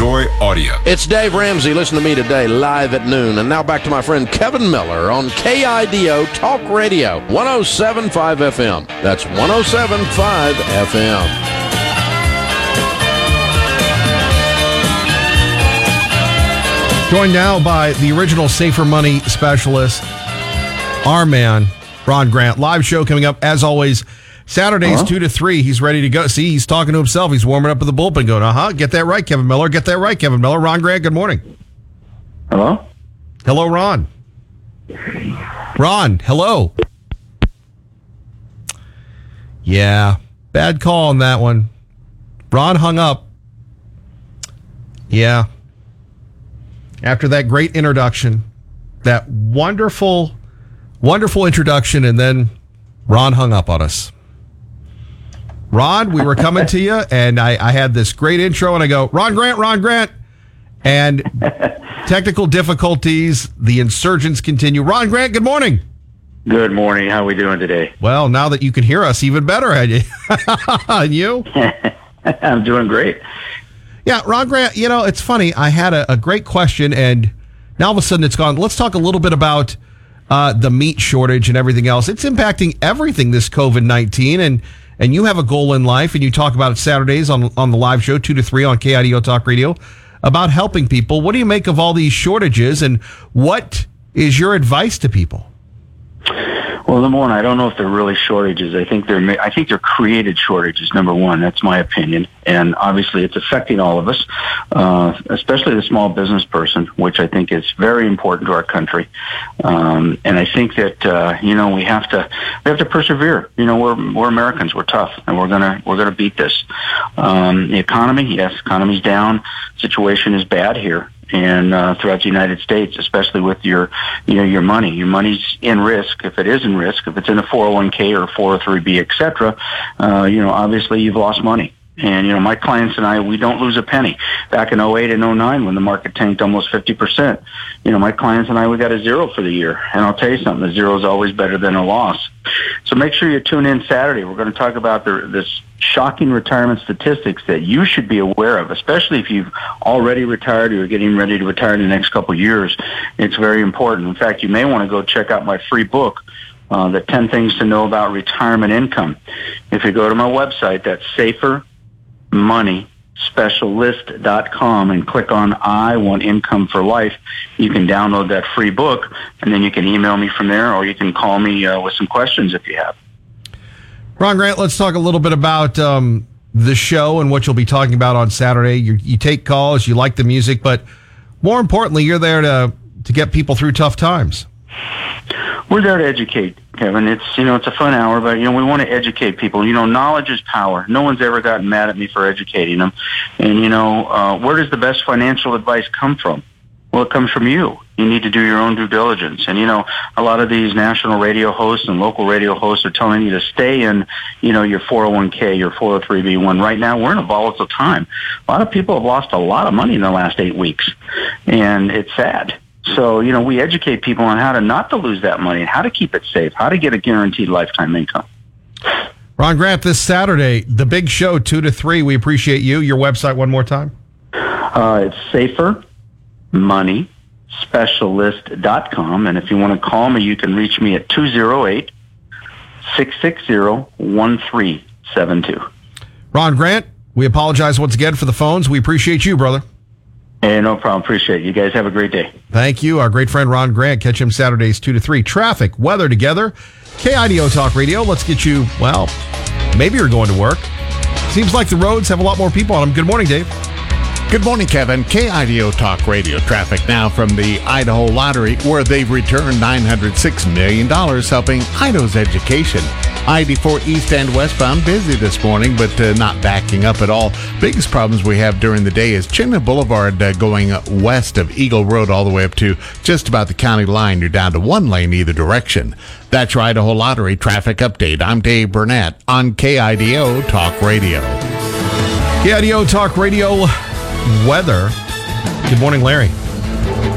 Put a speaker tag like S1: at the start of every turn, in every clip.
S1: Enjoy audio.
S2: It's Dave Ramsey. Listen to me today, live at noon. And now back to my friend Kevin Miller on KIDO Talk Radio, 107.5 FM. That's 107.5 FM.
S3: Joined now by the original Safer Money specialist, our man, Ron Grant. Live show coming up, as always, Saturdays, 2 to 3. He's ready to go. See, he's talking to himself. He's warming up at the bullpen going, get that right, Kevin Miller. Get that right, Kevin Miller. Ron Grant, good morning.
S4: Hello?
S3: Hello, Ron. Ron, hello. Yeah, bad call on that one. Ron hung up. Yeah. After that great introduction, that wonderful introduction, and then Ron hung up on us. Ron, we were coming to you, and I had this great intro, and I go, Ron Grant, and technical difficulties, the insurgents continue. Ron Grant, good morning.
S4: Good morning. How are we doing today?
S3: Well, now that you can hear us, even better. And you?
S4: I'm doing great.
S3: Yeah, Ron Grant, it's funny. I had a great question, and now all of a sudden it's gone. Let's talk a little bit about the meat shortage and everything else. It's impacting everything, this COVID-19, and you have a goal in life, and you talk about it Saturdays on the live show, 2 to 3 on KIDO Talk Radio, about helping people. What do you make of all these shortages, and what is your advice to people?
S4: Well, number one, I don't know if they're really shortages. I think they're created shortages. Number one, that's my opinion, and obviously it's affecting all of us, especially the small business person, which I think is very important to our country. And I think that we have to persevere. We're Americans. We're tough, and we're gonna beat this. The economy's down. Situation is bad here. And throughout the United States, especially with your money. Your money's in risk. If it is in risk, if it's in a 401k or 403b, et cetera, obviously you've lost money. And, my clients and I, we don't lose a penny. Back in 08 and 09, when the market tanked almost 50%, my clients and I, we got a zero for the year. And I'll tell you something, a zero is always better than a loss. So make sure you tune in Saturday. We're going to talk about this shocking retirement statistics that you should be aware of, especially if you've already retired or you're getting ready to retire in the next couple of years. It's very important. In fact, you may want to go check out my free book, the 10 Things to Know About Retirement Income. If you go to my website, that's SaferMoneySpecialist.com, and click on I Want Income for Life. You can download that free book, and then you can email me from there, or you can call me with some questions if you have.
S3: Ron Grant, let's talk a little bit about the show and what you'll be talking about on Saturday. You take calls, you like the music, but more importantly, you're there to get people through tough times.
S4: We're there to educate, Kevin. It's a fun hour, but we want to educate people. Knowledge is power. No one's ever gotten mad at me for educating them. And where does the best financial advice come from? Well, it comes from you. You need to do your own due diligence. And, a lot of these national radio hosts and local radio hosts are telling you to stay in, your 401k, your 403b1. Right now, we're in a volatile time. A lot of people have lost a lot of money in the last 8 weeks, and it's sad. So, we educate people on how to not to lose that money and how to keep it safe, how to get a guaranteed lifetime income.
S3: Ron Grant, this Saturday, the big show, 2 to 3. We appreciate you. Your website one more time.
S4: It's SaferMoneySpecialist.com. And if you want to call me, you can reach me at 208-660-1372.
S3: Ron Grant, we apologize once again for the phones. We appreciate you, brother.
S4: Hey, no problem. Appreciate it. You guys have a great day.
S3: Thank you. Our great friend Ron Grant. Catch him Saturdays 2 to 3. Traffic, weather together. KIDO Talk Radio. Let's get you, maybe you're going to work. Seems like the roads have a lot more people on them. Good morning, Dave.
S5: Good morning, Kevin. KIDO Talk Radio traffic now from the Idaho Lottery, where they've returned $906 million helping Idaho's education. I-84 east and westbound busy this morning, but not backing up at all. Biggest problems we have during the day is Chinle Boulevard going west of Eagle Road all the way up to just about the county line. You're down to one lane either direction. That's your Idaho Lottery traffic update. I'm Dave Burnett on KIDO Talk Radio.
S3: KIDO Talk Radio weather. Good morning, Larry.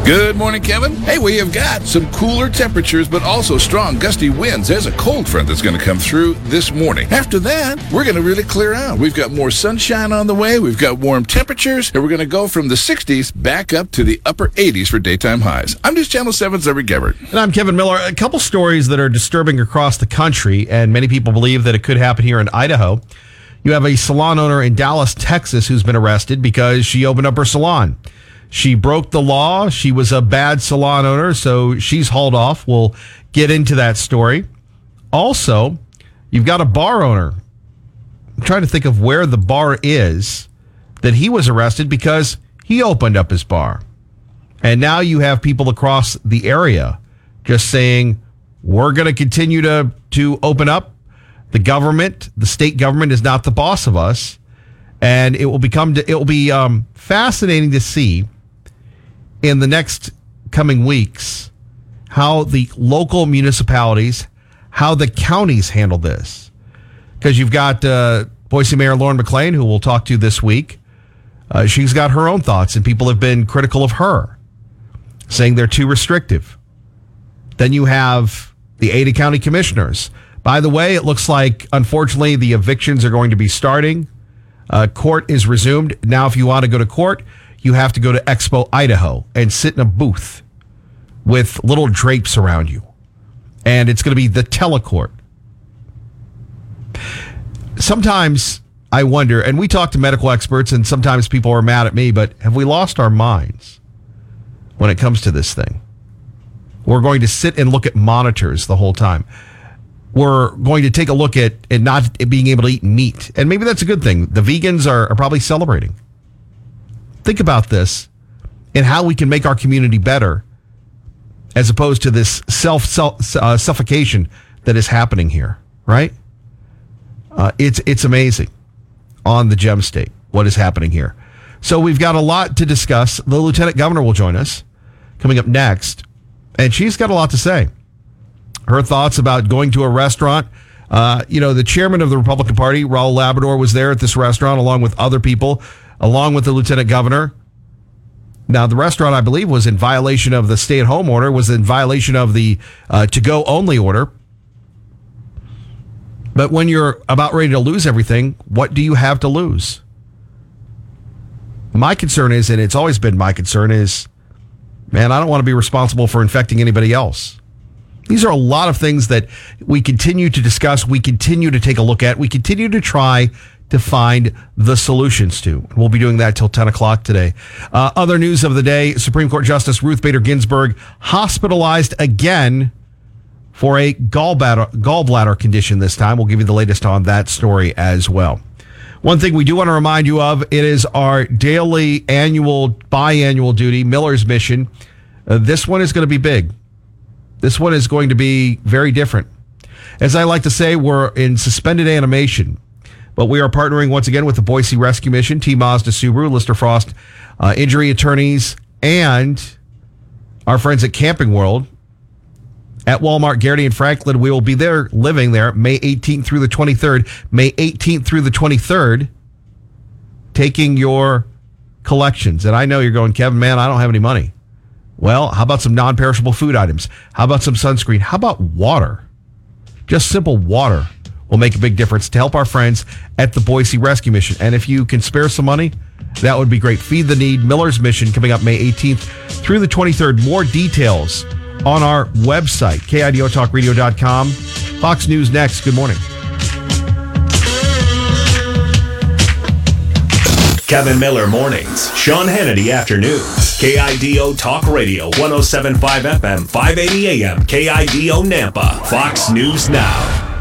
S1: Good morning, Kevin. Hey, we have got some cooler temperatures, but also strong gusty winds. There's a cold front that's going to come through this morning. After that, we're going to really clear out. We've got more sunshine on the way. We've got warm temperatures, and we're going to go from the 60s back up to the upper 80s for daytime highs. I'm News Channel 7's Everett Gebert.
S3: And I'm Kevin Miller. A couple stories that are disturbing across the country, and many people believe that it could happen here in Idaho. You have a salon owner in Dallas, Texas, who's been arrested because she opened up her salon. She broke the law. She was a bad salon owner, so she's hauled off. We'll get into that story. Also, you've got a bar owner. I'm trying to think of where the bar is that he was arrested because he opened up his bar. And now you have people across the area just saying, we're going to continue to open up. The government, the state government, is not the boss of us. And it will be fascinating to see in the next coming weeks how the local municipalities, how the counties handle this. Because you've got Boise Mayor Lauren McLean, who we'll talk to this week. She's got her own thoughts, and people have been critical of her, saying they're too restrictive. Then you have the Ada County commissioners. By the way, it looks like, unfortunately, the evictions are going to be starting. Court is resumed. Now, if you want to go to court, you have to go to Expo, Idaho, and sit in a booth with little drapes around you. And it's going to be the telecourt. Sometimes I wonder, and we talk to medical experts, and sometimes people are mad at me, but have we lost our minds when it comes to this thing? We're going to sit and look at monitors the whole time. We're going to take a look at not being able to eat meat. And maybe that's a good thing. The vegans are probably celebrating. Think about this and how we can make our community better as opposed to this suffocation that is happening here, right? It's amazing on the Gem State what is happening here. So we've got a lot to discuss. The Lieutenant Governor will join us coming up next, and she's got a lot to say. Her thoughts about going to a restaurant. The chairman of the Republican Party, Raul Labrador, was there at this restaurant along with other people, along with the lieutenant governor. Now, the restaurant, I believe, was in violation of the stay-at-home order, was in violation of the to-go only order. But when you're about ready to lose everything, what do you have to lose? My concern is, and it's always been my concern, is, man, I don't want to be responsible for infecting anybody else. These are a lot of things that we continue to discuss, we continue to take a look at, we continue to try to find the solutions to. We'll be doing that till 10 o'clock today. Other news of the day, Supreme Court Justice Ruth Bader Ginsburg hospitalized again for a gallbladder condition this time. We'll give you the latest on that story as well. One thing we do want to remind you of, it is our daily, biannual duty, Miller's Mission. This one is going to be big. This one is going to be very different. As I like to say, we're in suspended animation, but we are partnering once again with the Boise Rescue Mission, T Mazda Subaru, Lister Frost Injury Attorneys, and our friends at Camping World at Walmart, Garrity, and Franklin. We will be there, living there, May 18th through the 23rd. May 18th through the 23rd, taking your collections. And I know you're going, Kevin, man, I don't have any money. Well, how about some non-perishable food items? How about some sunscreen? How about water? Just simple water will make a big difference to help our friends at the Boise Rescue Mission. And if you can spare some money, that would be great. Feed the Need, Miller's Mission, coming up May 18th through the 23rd. More details on our website, KIDOTalkRadio.com. Fox News next. Good morning.
S6: Kevin Miller mornings, Sean Hannity afternoons. KIDO Talk Radio, 107.5 FM, 580 AM, KIDO Nampa. Fox News Now.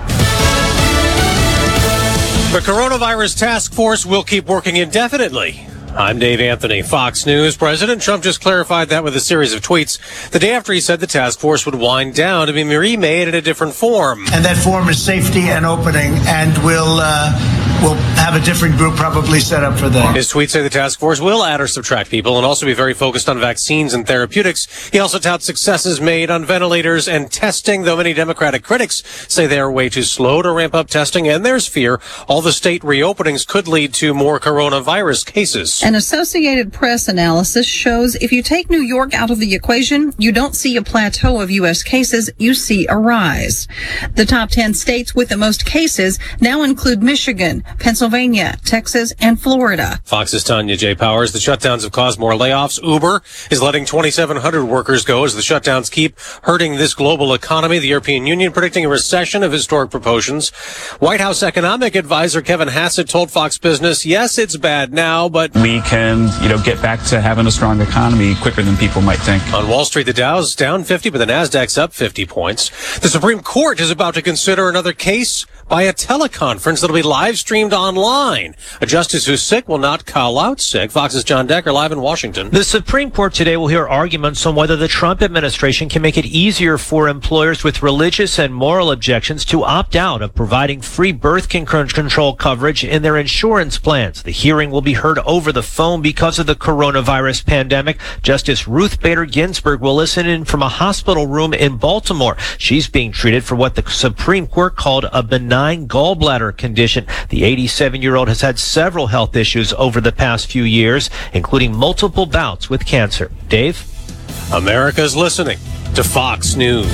S7: The coronavirus task force will keep working indefinitely. I'm Dave Anthony, Fox News. President Trump just clarified that with a series of tweets the day after he said the task force would wind down to be remade in a different form.
S8: And that form is safety and opening, and will we'll have a different group probably set up for that.
S7: His tweets say the task force will add or subtract people and also be very focused on vaccines and therapeutics. He also touts successes made on ventilators and testing, though many Democratic critics say they are way too slow to ramp up testing, and there's fear all the state reopenings could lead to more coronavirus cases.
S9: An Associated Press analysis shows if you take New York out of the equation, you don't see a plateau of U.S. cases, you see a rise. The top 10 states with the most cases now include Michigan, Pennsylvania, Texas, and Florida.
S7: Fox's Tanya J. Powers. The shutdowns have caused more layoffs. Uber is letting 2,700 workers go as the shutdowns keep hurting this global economy. The European Union predicting a recession of historic proportions. White House economic advisor Kevin Hassett told Fox Business, yes, it's bad now, but
S10: we can, get back to having a strong economy quicker than people might think.
S7: On Wall Street, the Dow's down 50, but the Nasdaq's up 50 points. The Supreme Court is about to consider another case by a teleconference that'll be live streamed online. A justice who's sick will not call out sick. Fox's John Decker live in Washington.
S11: The Supreme Court today will hear arguments on whether the Trump administration can make it easier for employers with religious and moral objections to opt out of providing free birth control coverage in their insurance plans. The hearing will be heard over the phone because of the coronavirus pandemic. Justice Ruth Bader Ginsburg will listen in from a hospital room in Baltimore. She's being treated for what the Supreme Court called a benign gallbladder condition. The 87-year-old has had several health issues over the past few years, including multiple bouts with cancer. Dave?
S7: America's listening to Fox News.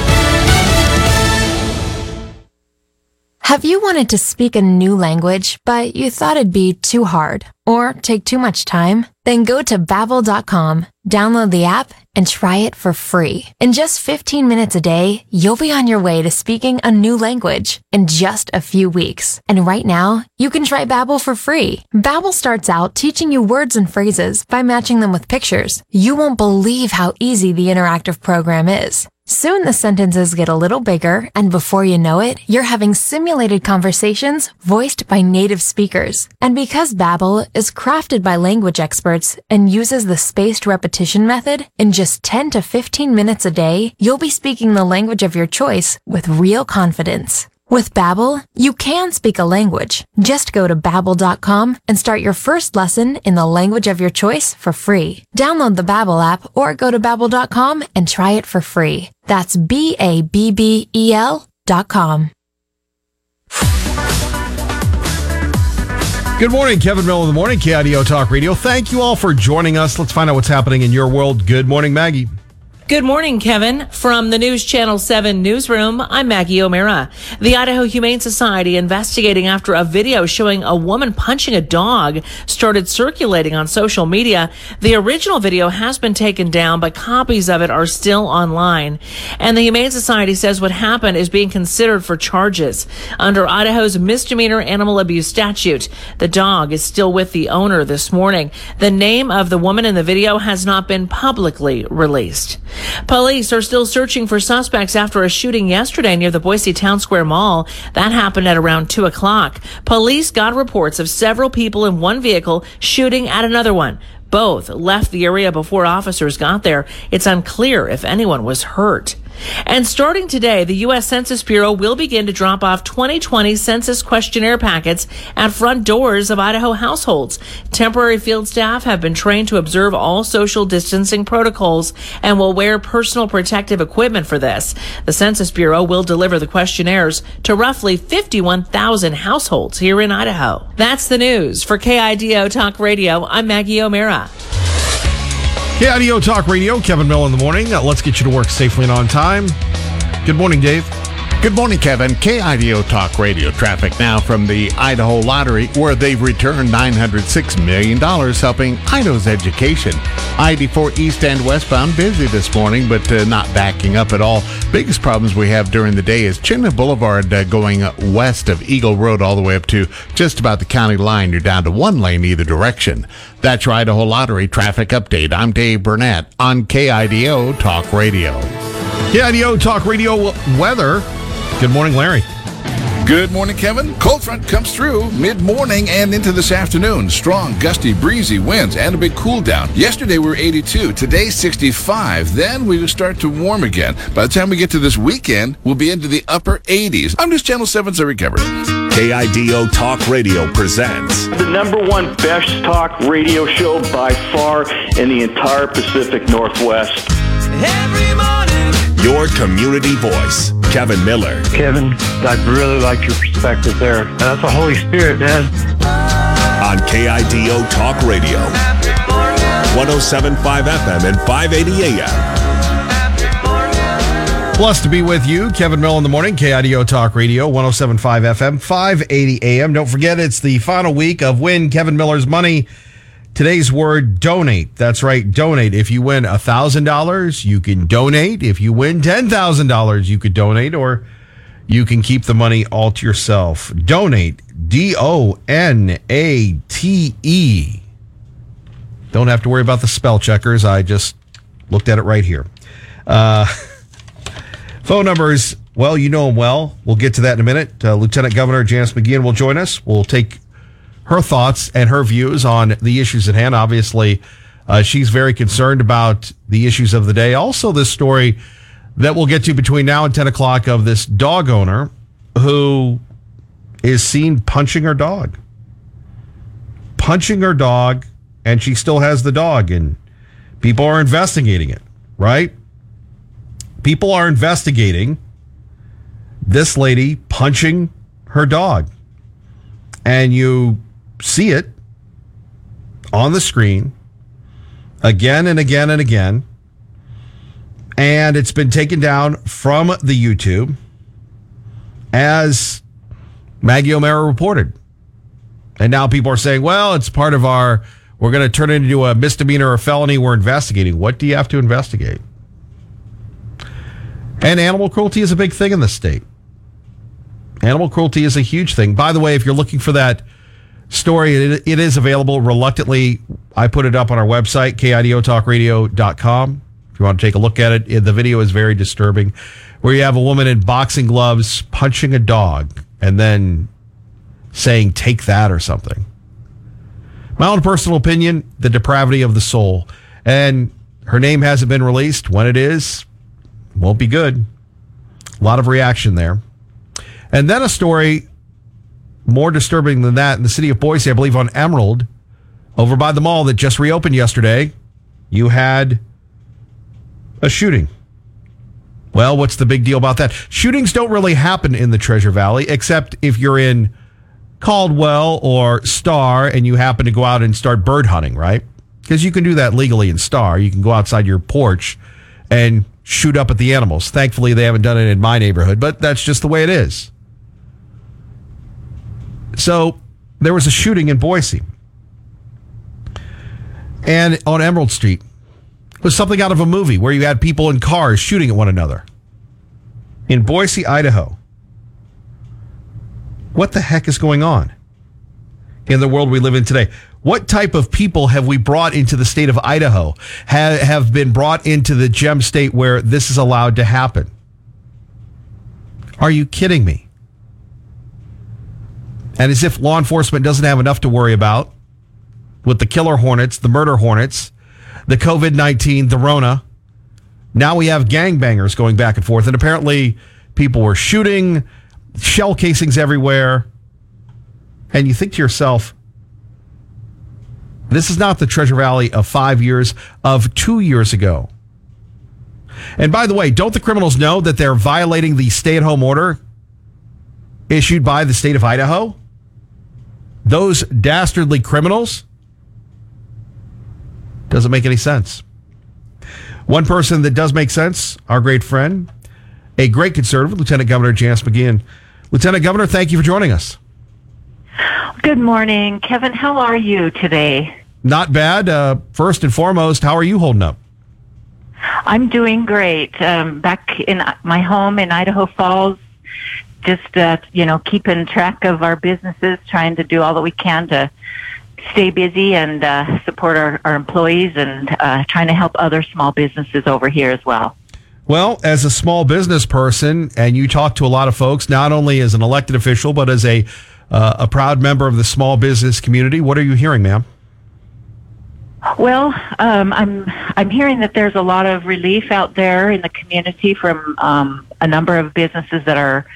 S12: Have you wanted to speak a new language, but you thought it'd be too hard or take too much time? Then go to Babbel.com, download the app, and try it for free. In just 15 minutes a day, you'll be on your way to speaking a new language in just a few weeks. And right now, you can try Babbel for free. Babbel starts out teaching you words and phrases by matching them with pictures. You won't believe how easy the interactive program is. Soon the sentences get a little bigger, and before you know it, you're having simulated conversations voiced by native speakers. And because Babbel is crafted by language experts and uses the spaced repetition method, in just 10 to 15 minutes a day, you'll be speaking the language of your choice with real confidence. With Babbel, you can speak a language. Just go to Babbel.com and start your first lesson in the language of your choice for free. Download the Babbel app or go to Babbel.com and try it for free. That's Babbel.com.
S3: Good morning, Kevin Miller in the morning, KIDO Talk Radio. Thank you all for joining us. Let's find out what's happening in your world. Good morning, Maggie.
S13: Good morning, Kevin. From the News Channel 7 newsroom, I'm Maggie O'Meara. The Idaho Humane Society investigating after a video showing a woman punching a dog started circulating on social media. The original video has been taken down, but copies of it are still online. And the Humane Society says what happened is being considered for charges under Idaho's misdemeanor animal abuse statute. The dog is still with the owner this morning. The name of the woman in the video has not been publicly released. Police are still searching for suspects after a shooting yesterday near the Boise Town Square Mall. That happened at around 2 o'clock. Police got reports of several people in one vehicle shooting at another one. Both left the area before officers got there. It's unclear if anyone was hurt. And starting today, the U.S. Census Bureau will begin to drop off 2020 census questionnaire packets at front doors of Idaho households. Temporary field staff have been trained to observe all social distancing protocols and will wear personal protective equipment for this. The Census Bureau will deliver the questionnaires to roughly 51,000 households here in Idaho. That's the news. For KIDO Talk Radio, I'm Maggie O'Meara.
S3: KIDO Talk Radio, Kevin Miller in the morning. Let's get you to work safely and on time. Good morning, Dave.
S5: Good morning, Kevin. KIDO Talk Radio traffic now from the Idaho Lottery, where they've returned $906 million, helping Idaho's education. I-84 east and westbound busy this morning, but not backing up at all. Biggest problems we have during the day is Chinle Boulevard going west of Eagle Road all the way up to just about the county line. You're down to one lane either direction. That's your Idaho Lottery traffic update. I'm Dave Burnett on KIDO Talk Radio.
S3: KIDO Talk Radio weather. Good morning, Larry.
S1: Good morning, Kevin. Cold front comes through mid-morning and into this afternoon. Strong, gusty, breezy winds and a big cool down. Yesterday we were 82. Today 65. Then we will start to warm again. By the time we get to this weekend, we'll be into the upper 80s. I'm News Channel 7's Eric Everett.
S6: KIDO Talk Radio presents
S14: the number one best talk radio show by far in the entire Pacific Northwest.
S6: Every morning, your community voice, Kevin Miller.
S15: Kevin, I really like your perspective there. That's the Holy Spirit, man.
S6: On KIDO Talk Radio, 107.5 FM and 580 AM.
S3: Blessed to be with you, Kevin Miller in the morning, KIDO Talk Radio, 107.5 FM, 580 AM. Don't forget, it's the final week of Win Kevin Miller's Money. Today's word, donate. That's right, donate. If you win $1,000, you can donate. If you win $10,000, you could donate, or you can keep the money all to yourself. Donate, DONATE. Don't have to worry about the spell checkers. I just looked at it right here. Phone numbers, well, you know them well. We'll get to that in a minute. Lieutenant Governor Janice McGeachin will join us. We'll take her thoughts and her views on the issues at hand. Obviously, she's very concerned about the issues of the day. Also, this story that we'll get to between now and 10 o'clock of this dog owner who is seen punching her dog. Punching her dog, and she still has the dog, and people are investigating it, right? People are investigating this lady punching her dog. And you see it on the screen again and again and again. And it's been taken down from the YouTube, as Maggie O'Mara reported. And now people are saying, well, it's part of we're going to turn it into a misdemeanor or a felony. We're investigating. What do you have to investigate? And animal cruelty is a big thing in this state. Animal cruelty is a huge thing. By the way, if you're looking for that story, it is available reluctantly. I put it up on our website, KIDOTalkRadio.com. If you want to take a look at it, the video is very disturbing, where you have a woman in boxing gloves punching a dog and then saying, take that or something. My own personal opinion, the depravity of the soul. And her name hasn't been released. When it is, won't be good. A lot of reaction there. And then a story more disturbing than that in the city of Boise, I believe on Emerald, over by the mall that just reopened yesterday, you had a shooting. Well, what's the big deal about that? Shootings don't really happen in the Treasure Valley, except if you're in Caldwell or Star and you happen to go out and start bird hunting, right? Because you can do that legally in Star. You can go outside your porch and shoot up at the animals. Thankfully, they haven't done it in my neighborhood, but that's just the way it is. So there was a shooting in Boise and on Emerald Street. It was something out of a movie where you had people in cars shooting at one another in Boise, Idaho. What the heck is going on in the world we live in today? What type of people have we brought into the state of Idaho, have been brought into the gem state where this is allowed to happen? Are you kidding me? And as if law enforcement doesn't have enough to worry about with the killer hornets, the murder hornets, the COVID-19, the Rona. Now we have gangbangers going back and forth. And apparently people were shooting, shell casings everywhere. And you think to yourself, this is not the Treasure Valley of 5 years, of 2 years ago. And by the way, don't the criminals know that they're violating the stay-at-home order issued by the state of Idaho? Those dastardly criminals? Doesn't make any sense. One person that does make sense, our great friend, a great conservative, Lieutenant Governor Janice McGeachin. Lieutenant Governor, thank you for joining us.
S16: Good morning. Kevin, how are you today?
S3: Not bad. First and foremost, how are you holding up?
S16: I'm doing great. Back in my home in Idaho Falls, just, keeping track of our businesses, trying to do all that we can to stay busy and support our employees and trying to help other small businesses over here as well.
S3: Well, as a small business person, and you talk to a lot of folks, not only as an elected official, but as a proud member of the small business community, what are you hearing, ma'am?
S16: Well, I'm hearing that there's a lot of relief out there in the community from a number of businesses that are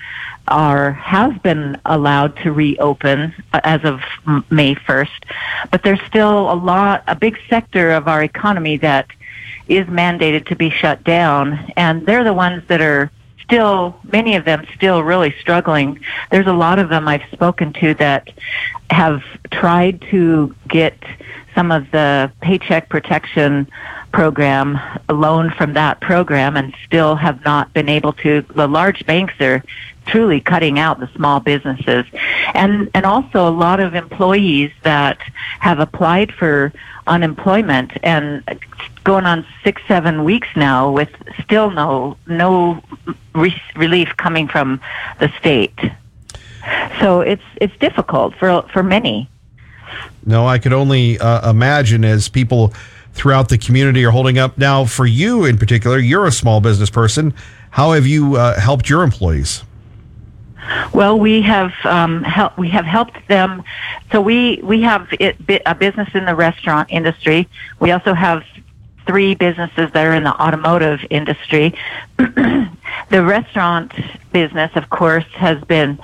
S16: has been allowed to reopen as of May 1st, but there's still a big sector of our economy that is mandated to be shut down, and they're the ones that are still, many of them still really struggling. There's a lot of them I've spoken to that have tried to get some of the Paycheck Protection Program, a loan from that program, and still have not been able to. The large banks are truly cutting out the small businesses, and also a lot of employees that have applied for unemployment and going on 6-7 weeks now with still no relief coming from the state. So it's difficult for many.
S3: No, I could only imagine as people throughout the community are holding up. Now, for you in particular, you're a small business person. How have you helped your employees?
S16: Well, we have helped them. So we have a business in the restaurant industry. We also have 3 businesses that are in the automotive industry. The restaurant business, of course, has been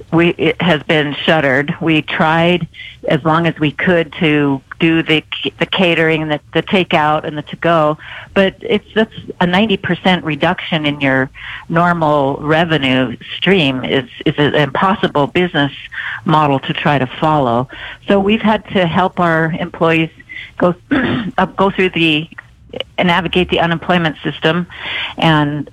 S16: shuttered. We tried as long as we could to do the catering and the takeout and the to-go, but that's a 90% reduction in your normal revenue stream is an impossible business model to try to follow. So we've had to help our employees go through navigate the unemployment system, and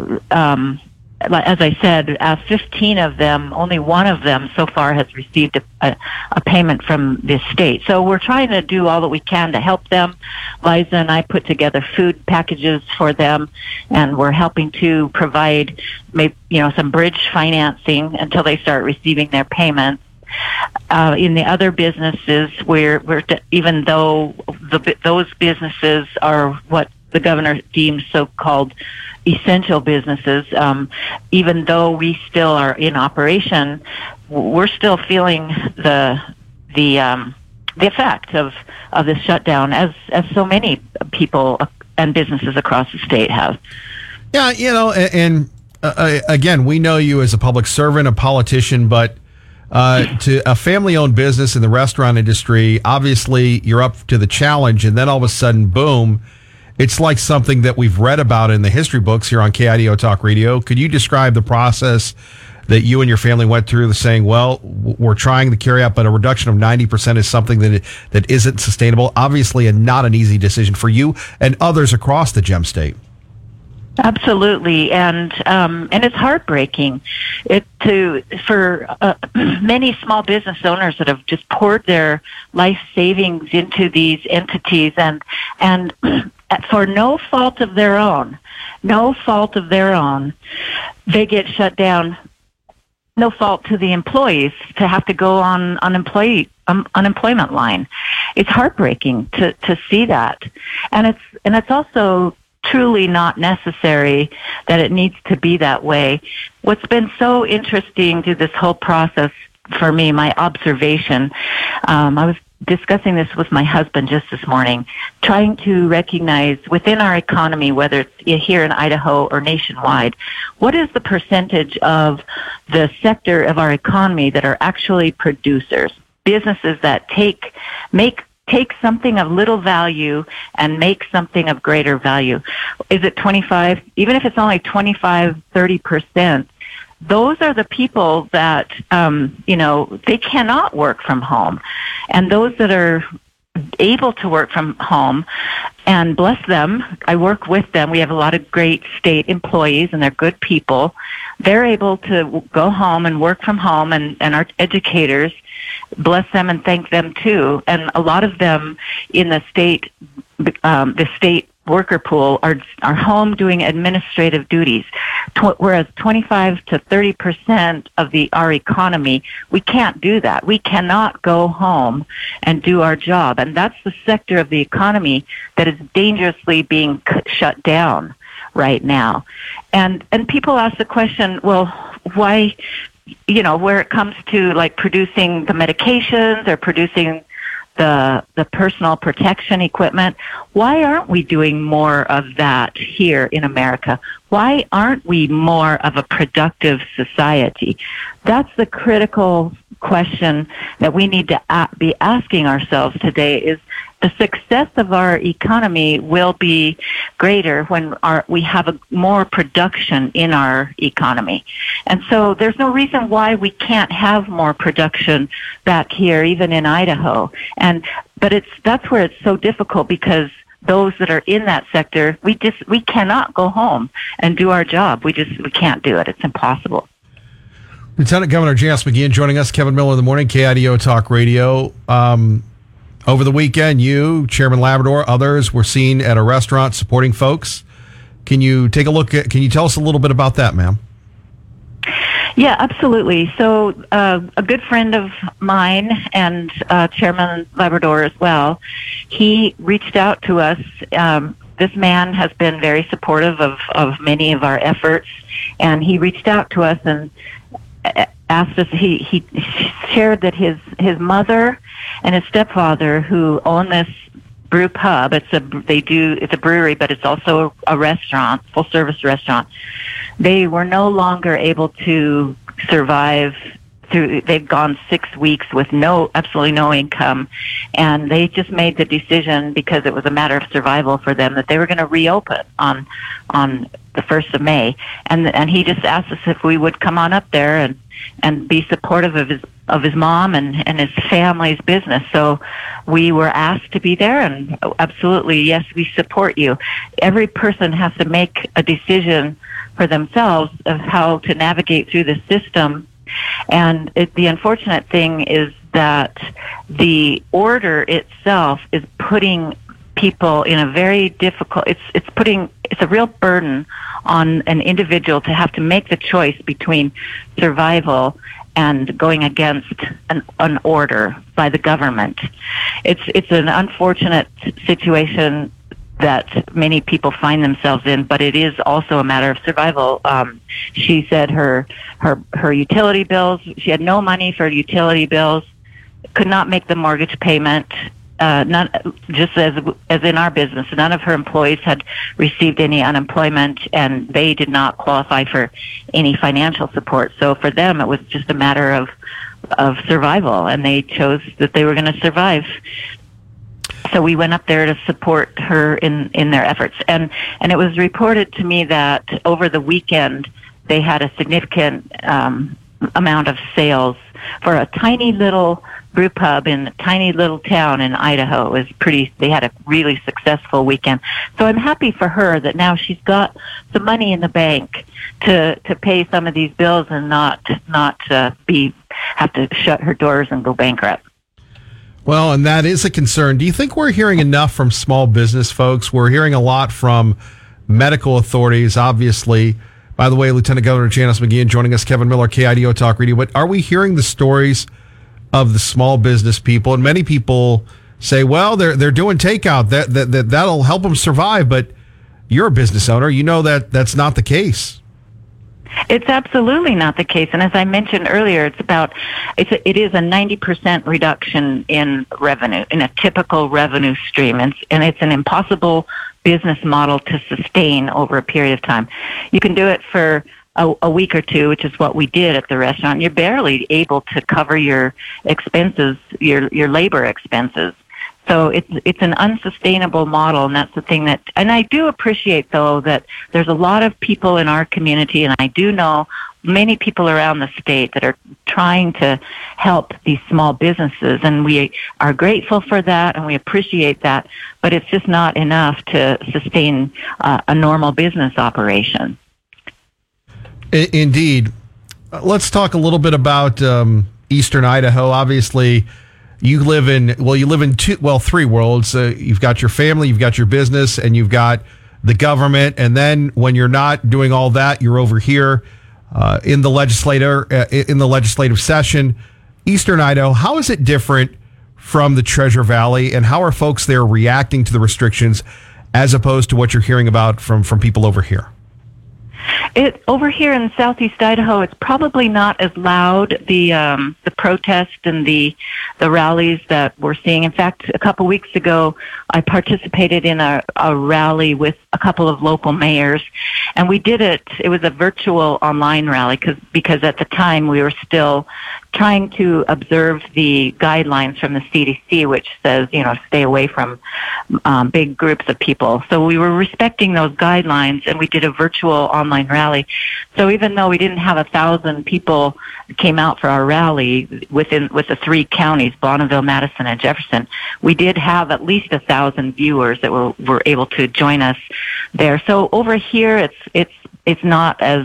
S16: as I said, 15 of them, only one of them so far has received a payment from the state. So we're trying to do all that we can to help them. Liza and I put together food packages for them, and we're helping to provide some bridge financing until they start receiving their payments. In the other businesses, we're even though those businesses are what the governor deems so-called essential businesses, even though we still are in operation, we're still feeling the effect of this shutdown, as so many people and businesses across the state have.
S3: Yeah, and again, we know you as a public servant, a politician, but to a family-owned business in the restaurant industry, obviously you're up to the challenge, and then all of a sudden, boom, it's like something that we've read about in the history books here on KIDO Talk Radio. Could you describe the process that you and your family went through, saying, well, we're trying to carry out, but a reduction of 90% is something that isn't sustainable? Obviously, not an easy decision for you and others across the Gem State.
S16: Absolutely, and it's heartbreaking. For many small business owners that have just poured their life savings into these entities, and for no fault of their own, they get shut down. No fault to the employees to have to go on unemployment line. It's heartbreaking to see that, and it's also truly not necessary that it needs to be that way. What's been so interesting to this whole process for me, my observation, I was discussing this with my husband just this morning, trying to recognize within our economy, whether it's here in Idaho or nationwide, what is the percentage of the sector of our economy that are actually producers, businesses that take something of little value and make something of greater value. Is it 25? Even if it's only 25, 30%, those are the people that, they cannot work from home. And those that are able to work from home, and bless them, I work with them. We have a lot of great state employees, and they're good people. They're able to go home and work from home, and our educators, bless them and thank them too. And a lot of them in the state worker pool are home doing administrative duties, whereas 25 to 30% of our economy, we can't do that. We cannot go home and do our job, and that's the sector of the economy that is dangerously being shut down right now. And people ask the question, well, why? Where it comes to like producing the medications or producing the personal protection equipment. Why aren't we doing more of that here in America? Why aren't we more of a productive society? That's the critical question that we need to be asking ourselves today. Is the success of our economy will be greater when we have more production in our economy. And so there's no reason why we can't have more production back here, even in Idaho. But that's where it's so difficult, because those that are in that sector, we cannot go home and do our job. We can't do it. It's impossible.
S3: Lieutenant Governor Janice McGeachin joining us. Kevin Miller in the morning, KIDO Talk Radio. Over the weekend, you, Chairman Labrador, others were seen at a restaurant supporting folks. Can you tell us a little bit about that, ma'am?
S16: Yeah, absolutely. So a good friend of mine and Chairman Labrador as well, he reached out to us. This man has been very supportive of many of our efforts, and he reached out to us and asked us. He shared that his mother and his stepfather, who own this brew pub, it's a brewery, but it's also a restaurant, full service restaurant. They were no longer able to survive they've gone 6 weeks with absolutely no income, and they just made the decision, because it was a matter of survival for them, that they were going to reopen on the 1st of May. And he just asked us if we would come on up there and be supportive of his mom and his family's business. So we were asked to be there, and absolutely, yes, we support you. Every person has to make a decision for themselves of how to navigate through the system. And the unfortunate thing is that the order itself is putting people in a very difficult, it's a real burden on an individual to have to make the choice between survival and going against an order by the government. It's an unfortunate situation that many people find themselves in, but it is also a matter of survival. She said her utility bills, she had no money for utility bills, could not make the mortgage payment. Just as in our business, none of her employees had received any unemployment, and they did not qualify for any financial support. So for them, it was just a matter of survival, and they chose that they were going to survive. So we went up there to support her in their efforts. And it was reported to me that over the weekend, they had a significant amount of sales for a tiny little brew pub in a tiny little town in Idaho. They had a really successful weekend. So I'm happy for her that now she's got some money in the bank to pay some of these bills and not have to shut her doors and go bankrupt.
S3: Well, and that is a concern. Do you think we're hearing enough from small business folks? We're hearing a lot from medical authorities, obviously. By the way, Lieutenant Governor Janice McGeachin joining us, Kevin Miller, KIDO Talk Radio. But are we hearing the stories of the small business people? And many people say, well, they're doing takeout. That'll help them survive. But you're a business owner. You know that's not the case.
S16: It's absolutely not the case. And as I mentioned earlier, it is a 90% reduction in revenue, in a typical revenue stream. And it's an impossible business model to sustain over a period of time. You can do it for a week or two, which is what we did at the restaurant. You're barely able to cover your expenses, your labor expenses. So it's an unsustainable model, and that's the thing and I do appreciate, though, that there's a lot of people in our community, and I do know many people around the state that are trying to help these small businesses, and we are grateful for that, and we appreciate that, but it's just not enough to sustain a normal business operation.
S3: Indeed. Let's talk a little bit about Eastern Idaho. Obviously, you live in three worlds. You've got your family, you've got your business, and you've got the government. And then when you're not doing all that, you're over here in the legislative session. Eastern Idaho, how is it different from the Treasure Valley, and how are folks there reacting to the restrictions as opposed to what you're hearing about from people over here?
S16: Over here in southeast Idaho, it's probably not as loud, the protest and the rallies that we're seeing. In fact, a couple weeks ago, I participated in a rally with a couple of local mayors, and we did it. It was a virtual online rally because at the time we were still trying to observe the guidelines from the CDC, which says, stay away from big groups of people. So we were respecting those guidelines, and we did a virtual online rally. So even though we didn't have 1,000 people came out for our rally with the 3 counties, Bonneville, Madison, and Jefferson, we did have at least 1,000 viewers that were able to join us there. So over here, it's not as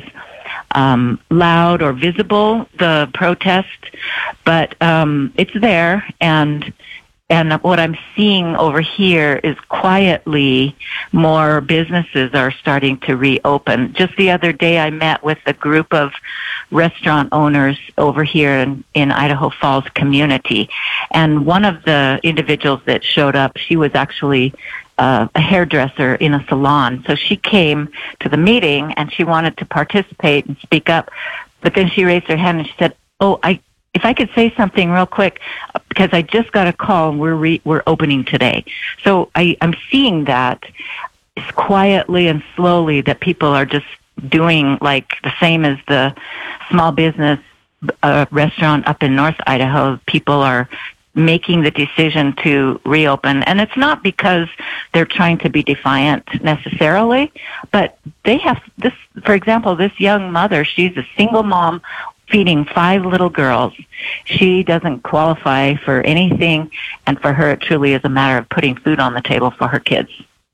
S16: loud or visible, the protest, but it's there, and what I'm seeing over here is quietly more businesses are starting to reopen. Just the other day, I met with a group of restaurant owners over here in Idaho Falls community, and one of the individuals that showed up, she was actually a hairdresser in a salon. So she came to the meeting and she wanted to participate and speak up, but then she raised her hand and she said, if I could say something real quick, because I just got a call and we're opening today. So I'm seeing that quietly and slowly that people are just doing like the same as the small business restaurant up in North Idaho. People are making the decision to reopen. And it's not because they're trying to be defiant necessarily, but they have this, for example, this young mother, she's a single mom feeding 5 little girls. She doesn't qualify for anything, and for her it truly is a matter of putting food on the table for her kids.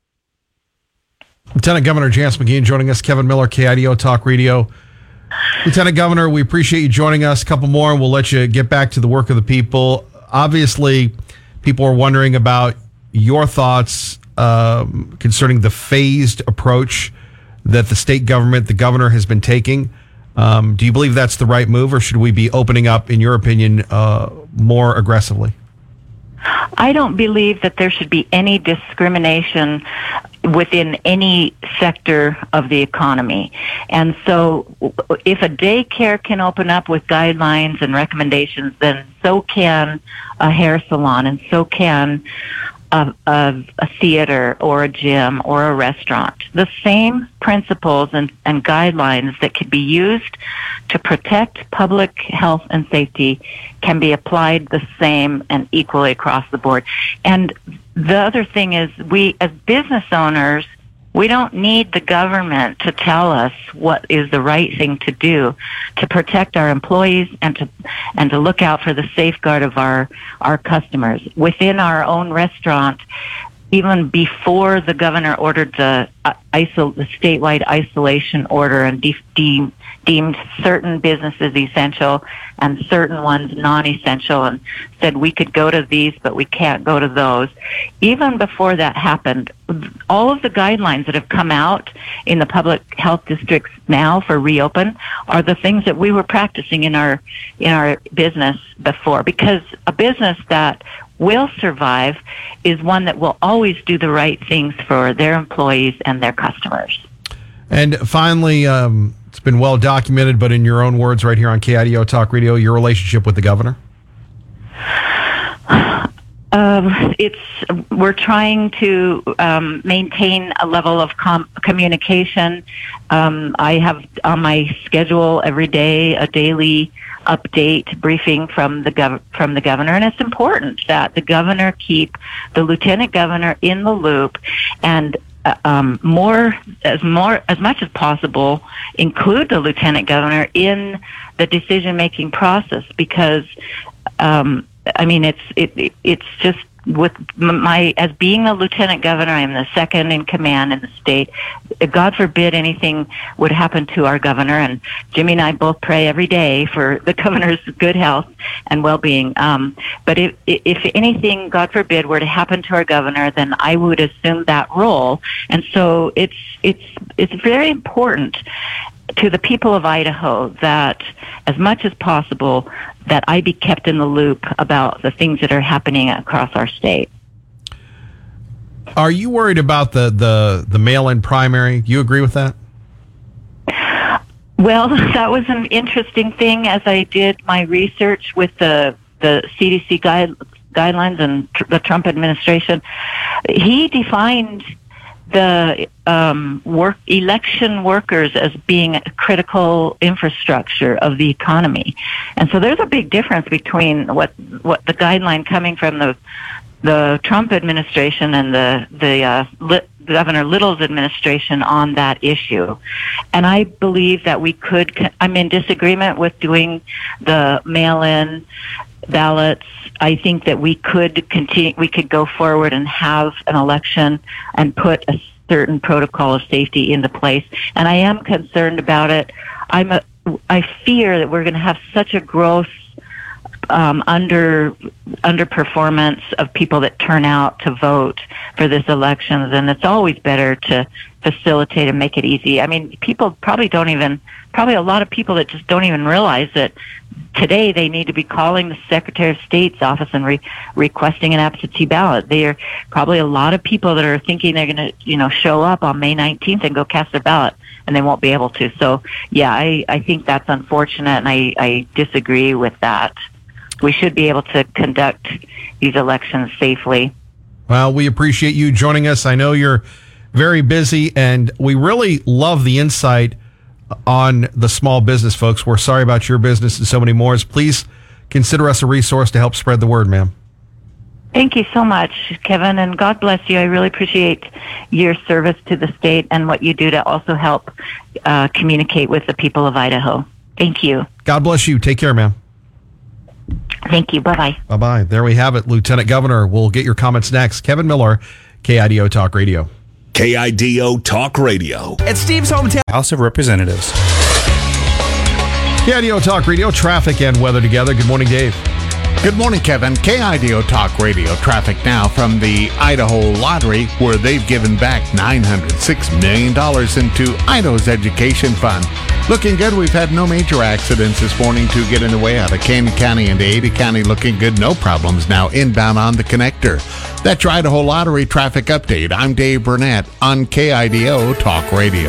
S3: Lieutenant Governor Janice McGeachin joining us, Kevin Miller, KIDO Talk Radio. Lieutenant Governor, we appreciate you joining us. A couple more and we'll let you get back to the work of the people. Obviously, people are wondering about your thoughts concerning the phased approach that the state government, the governor, has been taking. Do you believe that's the right move, or should we be opening up, in your opinion, more aggressively?
S16: I don't believe that there should be any discrimination within any sector of the economy. And so if a daycare can open up with guidelines and recommendations, then so can a hair salon, and so can a theater or a gym or a restaurant. The same principles and guidelines that could be used to protect public health and safety can be applied the same and equally across the board. And the other thing is, we as business owners, we don't need the government to tell us what is the right thing to do to protect our employees and to look out for the safeguard of our customers. Within our own restaurant, even before the governor ordered the statewide isolation order and deemed certain businesses essential and certain ones non-essential, and said we could go to these but we can't go to those. Even before that happened, all of the guidelines that have come out in the public health districts now for reopen are the things that we were practicing in our business before, because a business that will survive is one that will always do the right things for their employees and their customers. And finally, it's been well documented, but in your own words right here on KIDO Talk Radio, your relationship with the governor? We're trying to maintain a level of communication. I have on my schedule every day a daily update briefing from the governor, and it's important that the governor keep the lieutenant governor in the loop, and as much as possible include the lieutenant governor in the decision making process, because it's just with as being the lieutenant governor, I am the second in command in the state. God forbid anything would happen to our governor, and Jimmy and I both pray every day for the governor's good health and well-being. But if anything, God forbid, were to happen to our governor, then I would assume that role. And so it's very important to the people of Idaho that, as much as possible, that I be kept in the loop about the things that are happening across our state. Are you worried about the mail-in primary? You agree with that? Well, that was an interesting thing as I did my research with the CDC guidelines and the Trump administration. He defined the election workers as being a critical infrastructure of the economy. And so there's a big difference between what the guideline coming from the Trump administration and the Governor Little's administration on that issue. And I believe that I'm in disagreement with doing the mail-in ballots. I think that we could go forward and have an election and put a certain protocol of safety into place. And I am concerned about it. I fear that we're going to have such a gross underperformance of people that turn out to vote for this election, and it's always better to facilitate and make it easy. I mean, people probably a lot of people that just don't even realize that today they need to be calling the Secretary of State's office and requesting an absentee ballot. There are probably a lot of people that are thinking they're going to, show up on May 19th and go cast their ballot, and they won't be able to. So, yeah, I think that's unfortunate, and I disagree with that. We should be able to conduct these elections safely.
S3: Well, we appreciate you joining us. I know you're very busy, and we really love the insight on the small business folks. We're sorry about your business and so many more. Please consider us a resource to help spread the word, ma'am.
S16: Thank you so much, Kevin, and God bless you. I really appreciate your service to the state and what you do to also help communicate with the people of Idaho. Thank you.
S3: God bless you. Take care, ma'am.
S16: Thank you. Bye-bye.
S3: Bye-bye. There we have it, Lieutenant Governor. We'll get your comments next. Kevin Miller, KIDO Talk Radio.
S6: KIDO Talk Radio.
S17: At Steve's hometown House of Representatives.
S3: KIDO Talk Radio, traffic and weather together. Good morning, Dave.
S5: Good morning, Kevin. KIDO Talk Radio traffic now from the Idaho Lottery, where they've given back $906 million into Idaho's education fund. Looking good. We've had no major accidents this morning to get in the way out of Canyon County and Ada County. Looking good. No problems now inbound on the connector. That's your Idaho Lottery traffic update. I'm Dave Burnett on KIDO Talk Radio.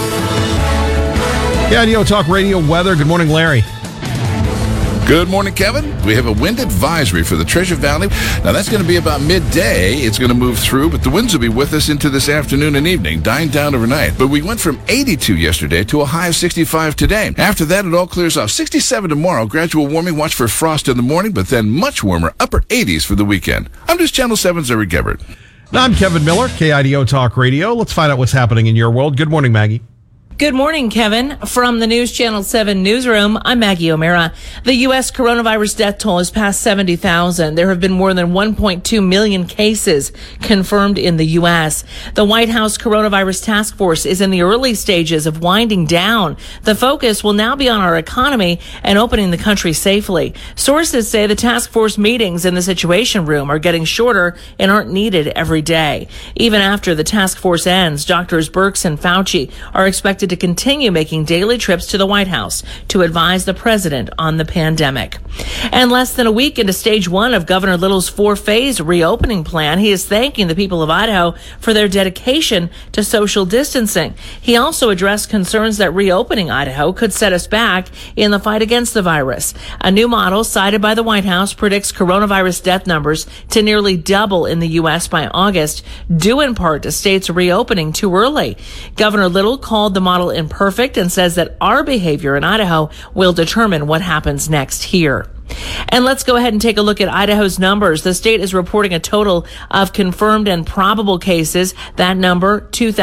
S3: KIDO Talk Radio weather. Good morning, Larry.
S1: Good morning, Kevin. We have a wind advisory for the Treasure Valley. Now, that's going to be about midday. It's going to move through, but the winds will be with us into this afternoon and evening, dying down overnight. But we went from 82 yesterday to a high of 65 today. After that, it all clears off. 67 tomorrow, gradual warming. Watch for frost in the morning, but then much warmer, upper 80s for the weekend. I'm just Channel 7's Eric Gebert.
S3: I'm Kevin Miller, KIDO Talk Radio. Let's find out what's happening in your world. Good morning, Maggie.
S13: Good morning, Kevin. From the News Channel 7 newsroom, I'm Maggie O'Mara. The U.S. coronavirus death toll has passed 70,000. There have been more than 1.2 million cases confirmed in the U.S. The White House Coronavirus Task Force is in the early stages of winding down. The focus will now be on our economy and opening the country safely. Sources say the task force meetings in the Situation Room are getting shorter and aren't needed every day. Even after the task force ends, Drs. Birx and Fauci are expected to continue making daily trips to the White House to advise the president on the pandemic. And less than a week into stage 1 of Governor Little's 4-phase reopening plan, he is thanking the people of Idaho for their dedication to social distancing. He also addressed concerns that reopening Idaho could set us back in the fight against the virus. A new model cited by the White House predicts coronavirus death numbers to nearly double in the U.S. by August, due in part to states reopening too early. Governor Little called the model imperfect and says that our behavior in Idaho will determine what happens next here. And let's go ahead and take a look at Idaho's numbers. The state is reporting a total of confirmed and probable cases. That number,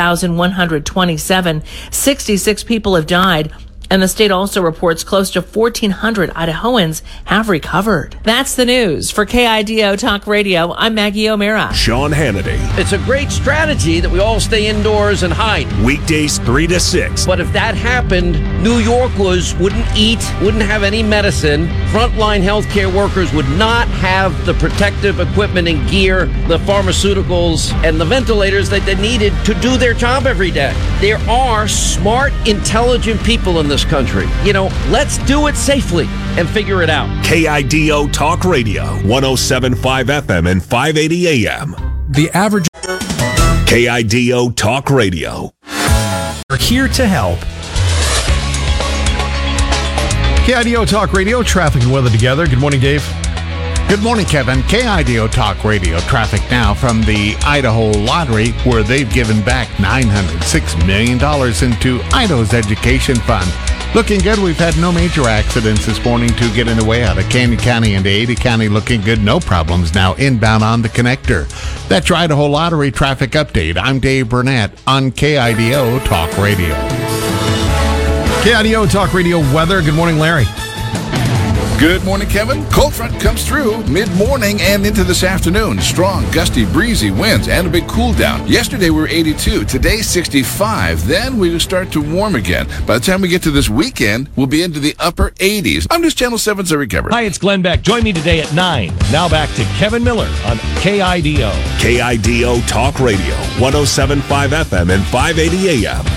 S13: 2,127. 66 people have died. And the state also reports close to 1,400 Idahoans have recovered. That's the news. For KIDO Talk Radio, I'm Maggie O'Mara.
S6: Sean Hannity.
S2: It's a great strategy that we all stay indoors and hide.
S6: Weekdays 3 to 6.
S2: But if that happened, New Yorkers wouldn't eat, wouldn't have any medicine. Frontline healthcare workers would not have the protective equipment and gear, the pharmaceuticals, and the ventilators that they needed to do their job every day. There are smart, intelligent people in this country. Let's do it safely and figure it out.
S6: KIDO Talk Radio, 107.5 FM and 580 AM.
S17: The average
S6: KIDO Talk Radio.
S17: are here to help.
S3: KIDO Talk Radio, traffic and weather together. Good morning, Dave.
S5: Good morning, Kevin. KIDO Talk Radio traffic now from the Idaho Lottery, where they've given back $906 million into Idaho's education fund. Looking good. We've had no major accidents this morning to get in the way out of Canyon County into Ada County. Looking good. No problems now inbound on the connector. That's your Idaho Lottery traffic update. I'm Dave Burnett on KIDO Talk Radio.
S3: KIDO Talk Radio weather. Good morning, Larry.
S1: Good morning, Kevin. Cold front comes through mid-morning and into this afternoon. Strong, gusty, breezy winds and a big cool down. Yesterday we were 82. Today 65. Then we start to warm again. By the time we get to this weekend, we'll be into the upper 80s. I'm just Channel 7's Eric Everett.
S18: Hi, it's Glenn Beck. Join me today at 9. Now back to Kevin Miller on KIDO.
S6: KIDO Talk Radio, 107.5 FM and 580 AM.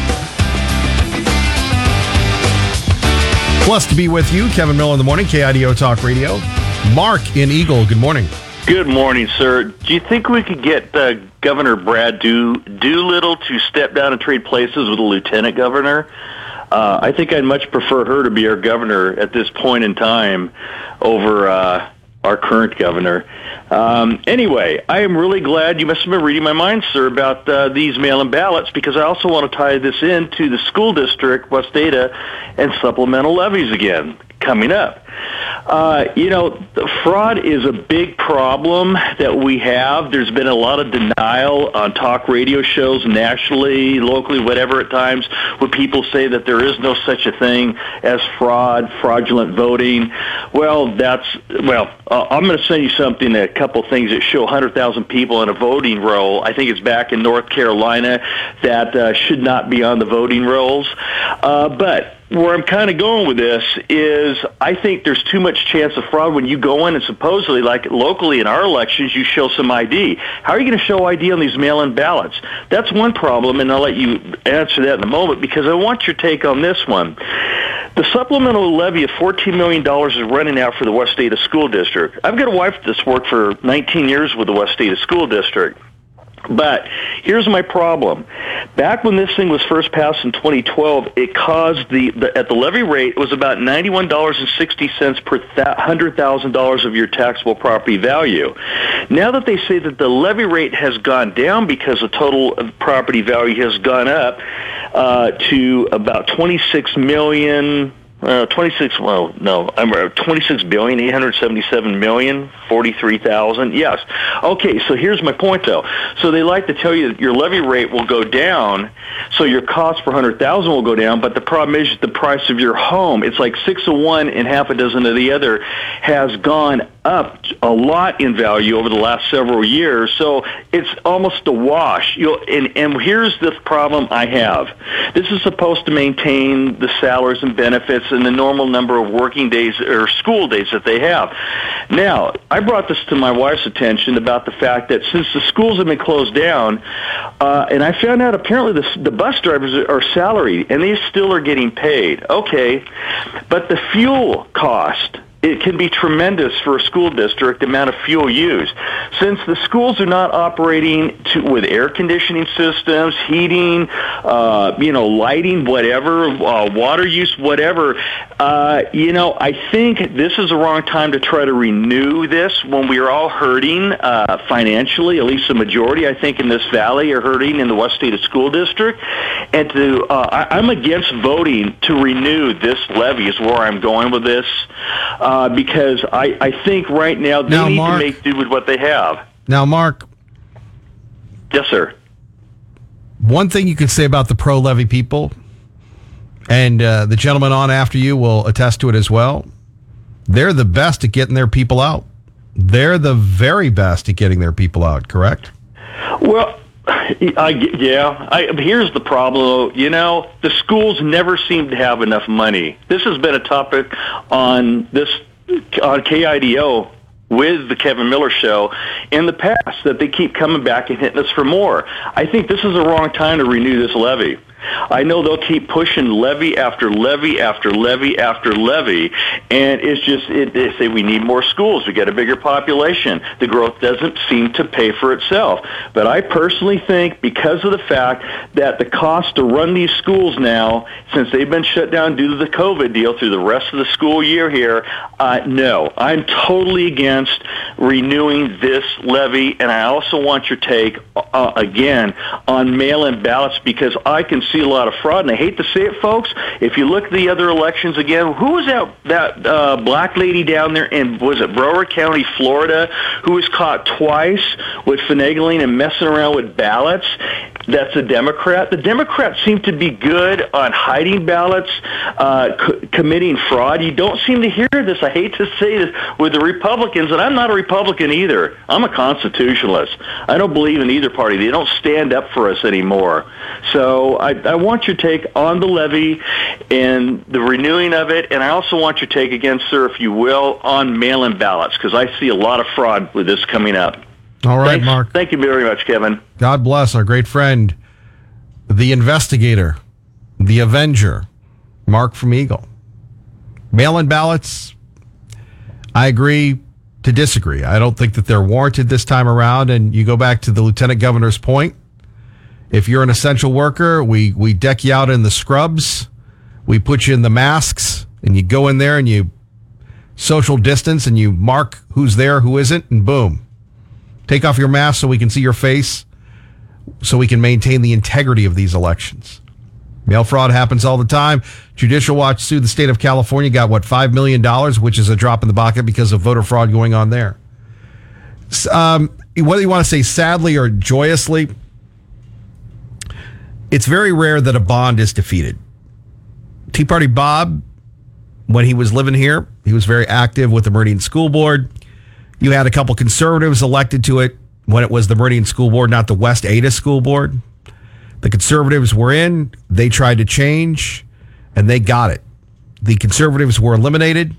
S3: Blessed to be with you, Kevin Miller in the morning, KIDO Talk Radio. Mark in Eagle, good morning.
S14: Good morning, sir. Do you think we could get Governor Brad Doolittle to step down and trade places with the lieutenant governor? I think I'd much prefer her to be our governor at this point in time over our current governor. Anyway, I am really glad you must have been reading my mind, sir, about these mail-in ballots, because I also want to tie this into the school district, West Ada, and supplemental levies again coming up. Fraud is a big problem that we have. There's been a lot of denial on talk radio shows nationally, locally, whatever at times, where people say that there is no such a thing as fraudulent voting. I'm going to send you a couple things that show 100,000 people in a voting roll. I think it's back in North Carolina that should not be on the voting rolls. But where I'm kind of going with this is I think there's too much chance of fraud when you go in and supposedly, like locally in our elections, you show some ID. How are you going to show ID on these mail-in ballots? That's one problem, and I'll let you answer that in a moment, because I want your take on this one. The supplemental levy of $14 million is running out for the West Ada School District. I've got a wife that's worked for 19 years with the West Ada School District. But here's my problem. Back when this thing was first passed in 2012, it caused at the levy rate, it was about $91.60 per $100,000 of your taxable property value. Now that they say that the levy rate has gone down because the total property value has gone up to about $26,877,043,000. Yes. Okay, so here's my point, though. So they like to tell you that your levy rate will go down, so your cost per 100,000 will go down, but the problem is the price of your home, it's like 6 of one and half a dozen of the other, has gone up a lot in value over the last several years, so it's almost a wash. And here's the problem I have. This is supposed to maintain the salaries and benefits and the normal number of working days or school days that they have. Now, I brought this to my wife's attention about the fact that since the schools have been closed down, and I found out apparently the bus drivers are salaried, and they still are getting paid. Okay, but the fuel cost, it can be tremendous for a school district, the amount of fuel used. Since the schools are not operating with air conditioning systems, heating, lighting, whatever, water use, whatever, I think this is the wrong time to try to renew this when we are all hurting financially. At least the majority, I think, in this valley are hurting in the West Ada School District. And I'm against voting to renew this levy is where I'm going with this. Because I think right now they need to make do with what they have.
S3: Now, Mark.
S14: Yes, sir.
S3: One thing you could say about the pro-levy people, and the gentleman on after you will attest to it as well, they're the best at getting their people out. They're the very best at getting their people out, correct?
S14: Well, here's the problem. The schools never seem to have enough money. This has been a topic on KIDO with the Kevin Miller Show in the past, that they keep coming back and hitting us for more. I think this is the wrong time to renew this levy. I know they'll keep pushing levy after levy after levy after levy, and it's just, they say we need more schools, we get a bigger population. The growth doesn't seem to pay for itself. But I personally think because of the fact that the cost to run these schools now, since they've been shut down due to the COVID deal through the rest of the school year here, no, I'm totally against renewing this levy, and I also want your take, again, on mail-in ballots, because I can see a lot of fraud, and I hate to say it, folks. If you look at the other elections again, who was that black lady down there in, was it Broward County, Florida, who was caught twice with finagling and messing around with ballots? That's a Democrat. The Democrats seem to be good on hiding ballots, committing fraud. You don't seem to hear this. I hate to say this with the Republicans, and I'm not a Republican either. I'm a constitutionalist. I don't believe in either party. They don't stand up for us anymore. So I want your take on the levy and the renewing of it, and I also want your take again, sir, if you will, on mail-in ballots, because I see a lot of fraud with this coming up.
S3: All right,
S14: Thanks.
S3: Mark.
S14: Thank you very much, Kevin.
S3: God bless our great friend, the investigator, the avenger, Mark from Eagle. Mail-in ballots, I agree to disagree. I don't think that they're warranted this time around, and you go back to the lieutenant governor's point. If you're an essential worker, we deck you out in the scrubs. We put you in the masks, and you go in there and you social distance, and you mark who's there, who isn't, and boom. Take off your mask so we can see your face, so we can maintain the integrity of these elections. Mail fraud happens all the time. Judicial Watch sued the state of California, got, $5 million, which is a drop in the bucket because of voter fraud going on there. Whether you want to say sadly or joyously, it's very rare that a bond is defeated. Tea Party Bob, when he was living here, he was very active with the Meridian School Board. You had a couple conservatives elected to it when it was the Meridian School Board, not the West Ada School Board. The conservatives were in, they tried to change, and they got it. The conservatives were eliminated.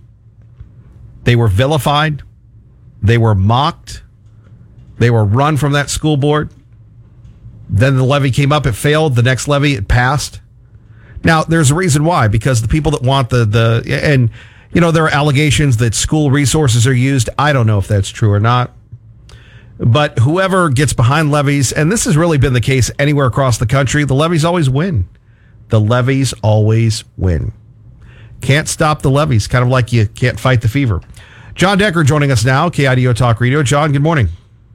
S3: They were vilified. They were mocked. They were run from that school board. Then the levy came up, it failed. The next levy, it passed. Now, there's a reason why, because the people that want and there are allegations that school resources are used. I don't know if that's true or not. But whoever gets behind levies, and this has really been the case anywhere across the country, the levies always win. The levies always win. Can't stop the levies, kind of like you can't fight the fever. John Decker joining us now, KIDO Talk Radio. John, good morning.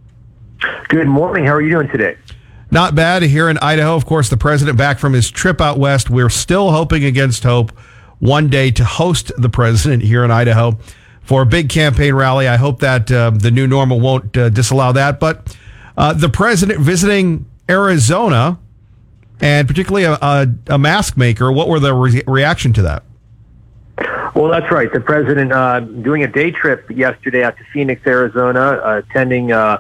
S19: Good morning. How are you doing today?
S3: Not bad here in Idaho. Of course, the president back from his trip out west. We're still hoping against hope one day to host the president here in Idaho for a big campaign rally. I hope that the new normal won't disallow that. But the president visiting Arizona, and particularly a mask maker, what were the reaction to that?
S19: Well, that's right. The president doing a day trip yesterday out to Phoenix, Arizona, attending an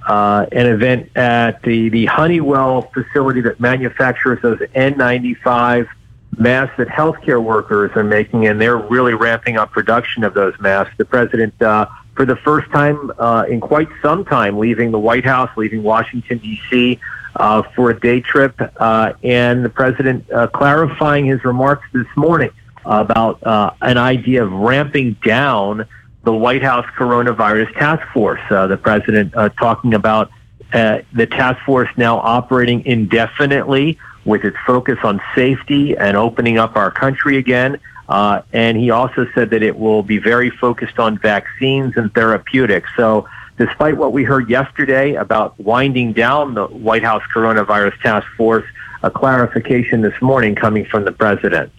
S19: event at the Honeywell facility that manufactures those N95 masks that healthcare workers are making, and they're really ramping up production of those masks. The president, for the first time in quite some time, leaving the White House, leaving Washington, D.C., for a day trip, and the president clarifying his remarks this morning about an idea of ramping down the White House coronavirus task force. The president talking about the task force now operating indefinitely with its focus on safety and opening up our country again. And he also said that it will be very focused on vaccines and therapeutics. So despite what we heard yesterday about winding down the White House coronavirus task force, a clarification this morning coming from the president.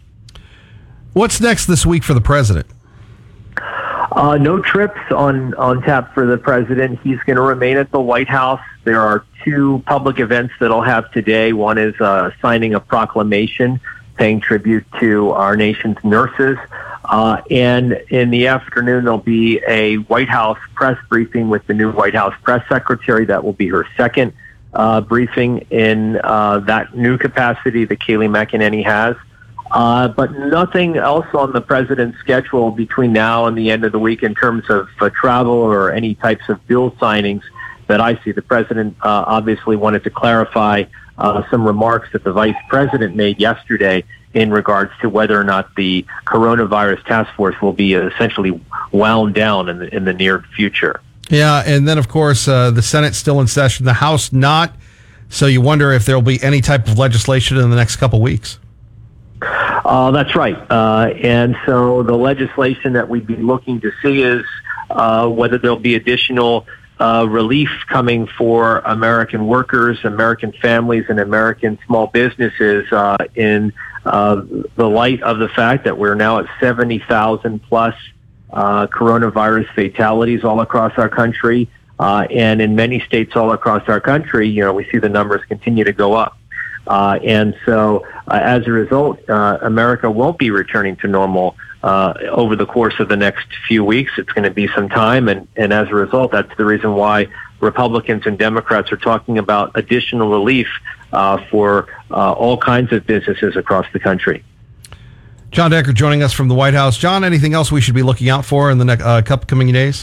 S3: What's next this week for the president?
S19: No trips on tap for the president. He's going to remain at the White House. There are two public events that I'll have today. One is signing a proclamation paying tribute to our nation's nurses. And in the afternoon, there'll be a White House press briefing with the new White House press secretary. That will be her second briefing in that new capacity that Kayleigh McEnany has. But nothing else on the president's schedule between now and the end of the week in terms of travel or any types of bill signings that I see. The president obviously wanted to clarify some remarks that the vice president made yesterday in regards to whether or not the coronavirus task force will be essentially wound down in the near future.
S3: Yeah, and then, of course, the Senate's still in session, the House not. So you wonder if there will be any type of legislation in the next couple weeks.
S19: That's right. And so the legislation that we'd be looking to see is whether there'll be additional relief coming for American workers, American families, and American small businesses in the light of the fact that we're now at 70,000 plus coronavirus fatalities all across our country. And in many states all across our country, we see the numbers continue to go up. And so as a result, America won't be returning to normal over the course of the next few weeks. It's going to be some time. And as a result, that's the reason why Republicans and Democrats are talking about additional relief for all kinds of businesses across the country.
S3: John Decker joining us from the White House. John, anything else we should be looking out for in the next upcoming days?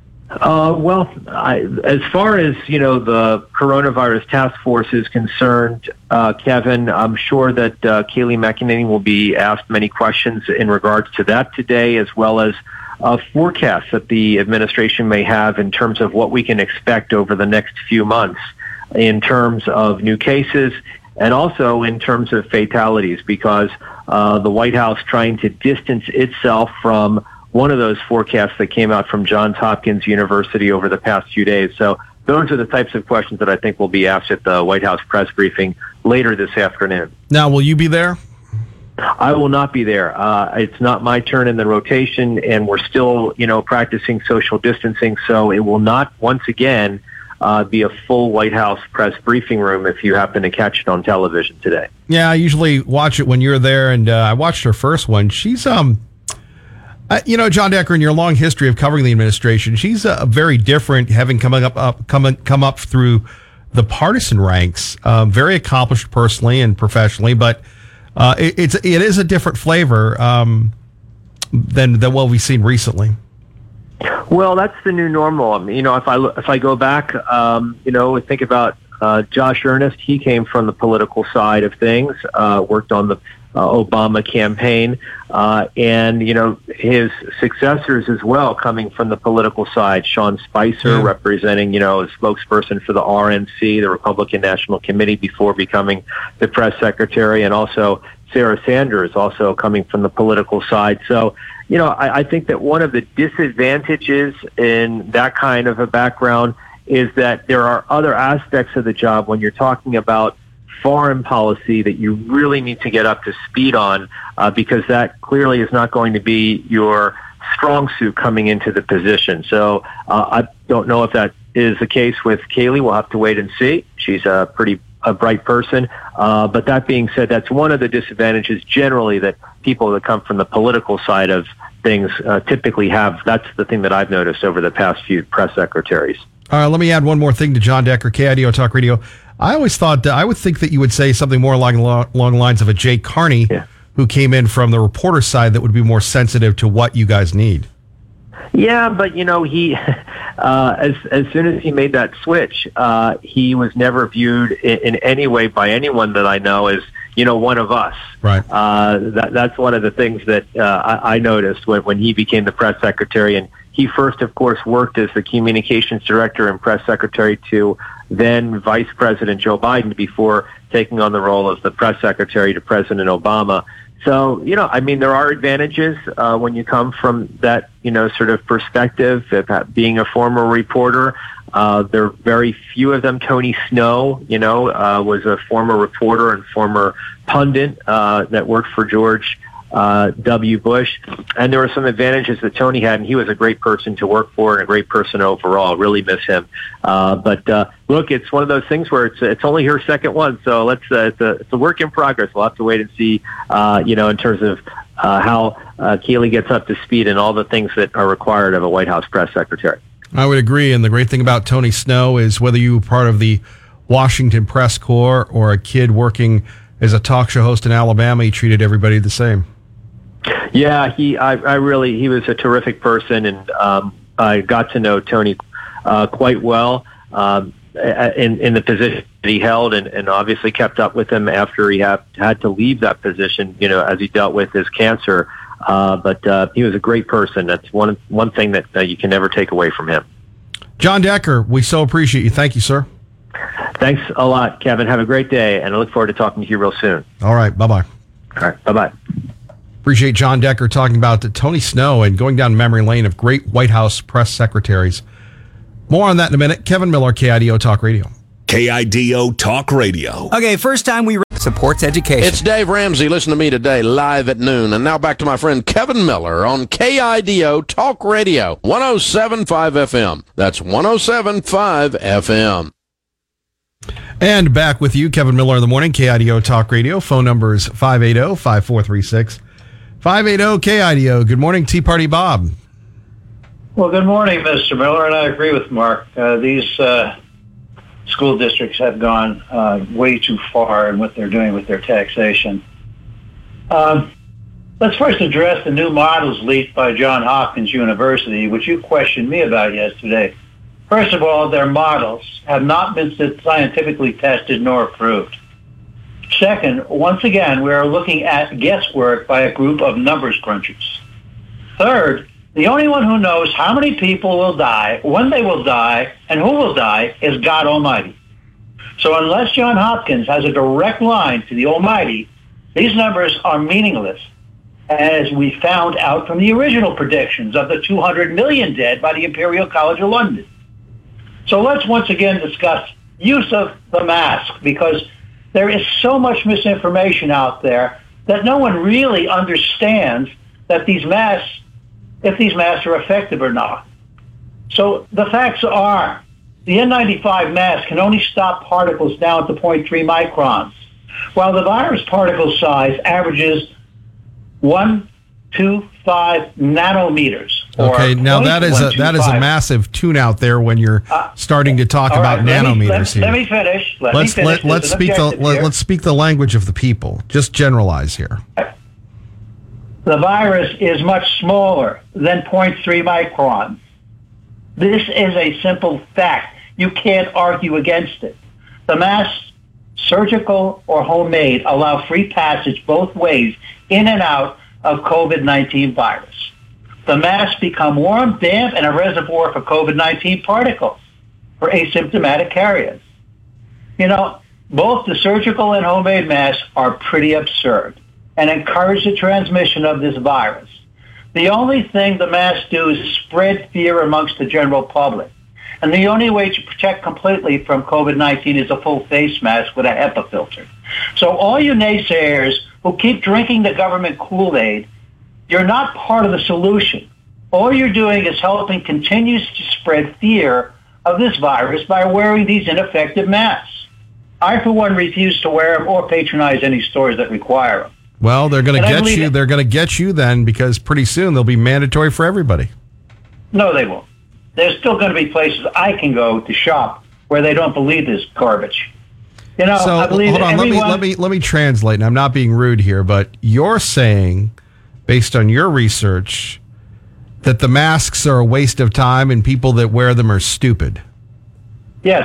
S19: As far as, the coronavirus task force is concerned, Kevin, I'm sure that Kayleigh McEnany will be asked many questions in regards to that today, as well as forecasts that the administration may have in terms of what we can expect over the next few months in terms of new cases and also in terms of fatalities, because the White House trying to distance itself from one of those forecasts that came out from Johns Hopkins University over the past few days. So those are the types of questions that I think will be asked at the White House press briefing later this afternoon.
S3: Now, will you be there?
S19: I will not be there. It's not my turn in the rotation, and we're still, practicing social distancing. So it will not, once again, be a full White House press briefing room if you happen to catch it on television today.
S3: Yeah, I usually watch it when you're there, and I watched her first one. She's John Decker, in your long history of covering the administration, she's very different, having come up through the partisan ranks. Very accomplished personally and professionally, but it is a different flavor than what we've seen recently.
S19: Well, that's the new normal. If I go back, think about Josh Earnest. He came from the political side of things, worked on the Obama campaign, and his successors as well coming from the political side. Sean Spicer representing, a spokesperson for the RNC, the Republican National Committee, before becoming the press secretary, and also Sarah Sanders, also coming from the political side. So, I think that one of the disadvantages in that kind of a background is that there are other aspects of the job when you're talking about foreign policy that you really need to get up to speed on, because that clearly is not going to be your strong suit coming into the position. So I don't know if that is the case with Kayleigh. We'll have to wait and see. She's a bright person. But that being said, that's one of the disadvantages generally that people that come from the political side of things typically have. That's the thing that I've noticed over the past few press secretaries.
S3: Let me add one more thing to John Decker, KIDO Talk Radio. I always thought, I would think that you would say something more along the lines of a Jay Carney, who came in from the reporter side, that would be more sensitive to what you guys need.
S19: Yeah, but he, as soon as he made that switch, he was never viewed in any way by anyone that I know as, one of us.
S3: Right.
S19: That's one of the things that I noticed when he became the press secretary. And he first, of course, worked as the communications director and press secretary to then Vice President Joe Biden before taking on the role of the press secretary to President Obama. So, there are advantages when you come from that, sort of perspective of being a former reporter. There are very few of them. Tony Snow, was a former reporter and former pundit that worked for George W. Bush. And there were some advantages that Tony had, and he was a great person to work for and a great person overall. Really miss him. But look, it's one of those things where it's only her second one, so it's a work in progress. We'll have to wait and see, in terms of how Kayleigh gets up to speed and all the things that are required of a White House press secretary.
S3: I would agree, and the great thing about Tony Snow is whether you were part of the Washington Press Corps or a kid working as a talk show host in Alabama, he treated everybody the same.
S19: Yeah, he was a terrific person, and I got to know Tony quite well. in the position that he held, and obviously kept up with him after he had to leave that position, as he dealt with his cancer. But he was a great person. That's one thing that you can never take away from him.
S3: John Decker, we so appreciate you. Thank you, sir.
S19: Thanks a lot, Kevin. Have a great day, and I look forward to talking to you real soon.
S3: All right. Bye-bye.
S19: All right. Bye-bye.
S3: Appreciate John Decker talking about Tony Snow and going down memory lane of great White House press secretaries. More on that in a minute. Kevin Miller, KIDO Talk Radio.
S6: KIDO Talk Radio.
S20: Okay, first time we supports education.
S21: It's Dave Ramsey. Listen to me today, live at noon. And now back to my friend Kevin Miller on KIDO Talk Radio, 107.5 FM. That's 107.5 FM.
S3: And back with you, Kevin Miller in the morning, KIDO Talk Radio. Phone number is 580-5436. 580-KIDO. Good morning, Tea Party Bob.
S22: Well, good morning, Mr. Miller, and I agree with Mark. These school districts have gone way too far in what they're doing with their taxation. Let's first address the new models leaked by Johns Hopkins University, which you questioned me about yesterday. First of all, their models have not been scientifically tested nor approved. Second, once again, we are looking at guesswork by a group of numbers crunchers. Third, the only one who knows how many people will die, when they will die, and who will die is God Almighty. So unless Johns Hopkins has a direct line to the Almighty, these numbers are meaningless, as we found out from the original predictions of the 200 million dead by the Imperial College of London. So let's once again discuss use of the mask, because there is so much misinformation out there that no one really understands that these masks, if these masks are effective or not. So the facts are, the N95 mask can only stop particles down to 0.3 microns, while the virus particle size averages 125 nanometers.
S3: Okay, now that is a massive tune out there when you're starting to talk about nanometers here.
S22: Let me finish.
S3: Let's speak the language of the people. Just generalize here.
S22: The virus is much smaller than 0.3 microns. This is a simple fact. You can't argue against it. The masks, surgical or homemade, allow free passage both ways in and out of COVID-19 virus. The masks become warm, damp, and a reservoir for COVID-19 particles for asymptomatic carriers. Both the surgical and homemade masks are pretty absurd and encourage the transmission of this virus. The only thing the masks do is spread fear amongst the general public. And the only way to protect completely from COVID-19 is a full face mask with a HEPA filter. So all you naysayers who keep drinking the government Kool-Aid, you're not part of the solution. All you're doing is helping continue to spread fear of this virus by wearing these ineffective masks. I, for one, refuse to wear them or patronize any stores that require them.
S3: Well, they're going to get you. They're going to get you then, because pretty soon they'll be mandatory for everybody.
S22: No, they won't. There's still going to be places I can go to shop where they don't believe this garbage.
S3: So
S22: I believe
S3: hold on. Let me translate. And I'm not being rude here, but you're saying, based on your research, that the masks are a waste of time and people that wear them are stupid.
S22: Yes.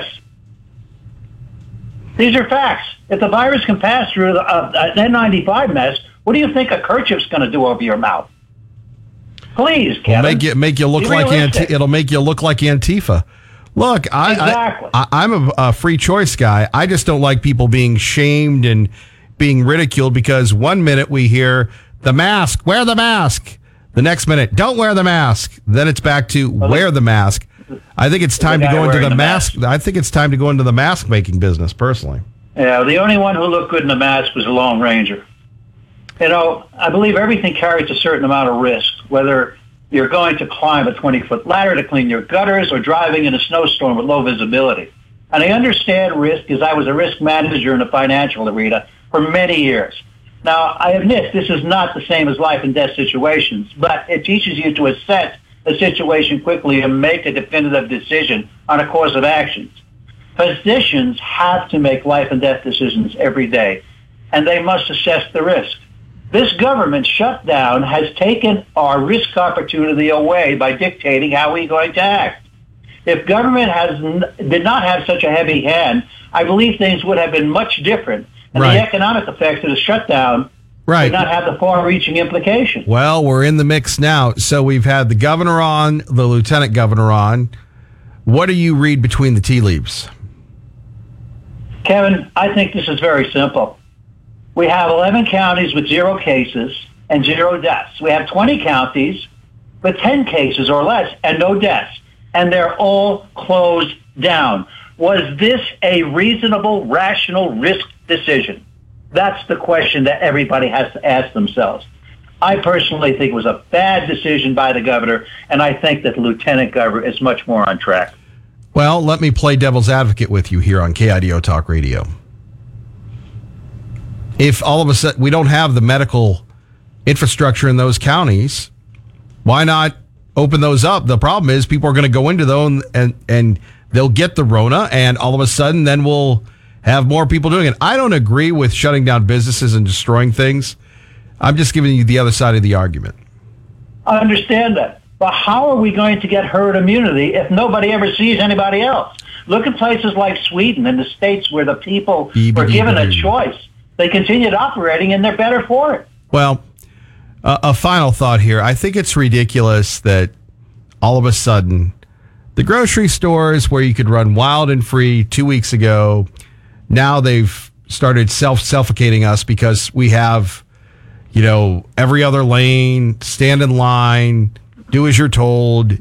S22: These are facts. If the virus can pass through an N95 mask, what do you think a kerchief's going to do over your mouth? Please, Kevin.
S3: It'll make you look like Antifa. Look, I'm a free choice guy. I just don't like people being shamed and being ridiculed, because one minute we hear the mask, wear the mask. The next minute, don't wear the mask. Then it's back to wear the mask. I think it's time to go into the mask. I think it's time to go into the mask making business, personally.
S22: Yeah, the only one who looked good in the mask was the Lone Ranger. I believe everything carries a certain amount of risk, whether you're going to climb a 20-foot ladder to clean your gutters or driving in a snowstorm with low visibility. And I understand risk, as I was a risk manager in the financial arena for many years. Now, I admit this is not the same as life and death situations, but it teaches you to assess the situation quickly and make a definitive decision on a course of actions. Physicians have to make life and death decisions every day, and they must assess the risk. This government shutdown has taken our risk opportunity away by dictating how we're going to act. If government did not have such a heavy hand, I believe things would have been much different. And the economic effects of the shutdown did not have the far-reaching implications.
S3: Well, we're in the mix now. So we've had the governor on, the lieutenant governor on. What do you read between the tea leaves?
S22: Kevin, I think this is very simple. We have 11 counties with 0 cases and 0 deaths. We have 20 counties with 10 cases or less and no deaths. And they're all closed down. Was this a reasonable, rational risk decision? That's the question that everybody has to ask themselves. I personally think it was a bad decision by the governor, and I think that the lieutenant governor is much more on track.
S3: Well, let me play devil's advocate with you here on KIDO Talk Radio. If all of a sudden we don't have the medical infrastructure in those counties, why not open those up? The problem is people are going to go into those and they'll get the Rona, and all of a sudden then we'll have more people doing it. I don't agree with shutting down businesses and destroying things. I'm just giving you the other side of the argument.
S22: I understand that. But how are we going to get herd immunity if nobody ever sees anybody else? Look at places like Sweden and the states where the people were given a choice. They continued operating, and they're better for it.
S3: Well, a final thought here. I think it's ridiculous that all of a sudden the grocery stores where you could run wild and free 2 weeks ago, now they've started suffocating us because we have, every other lane, stand in line, do as you're told.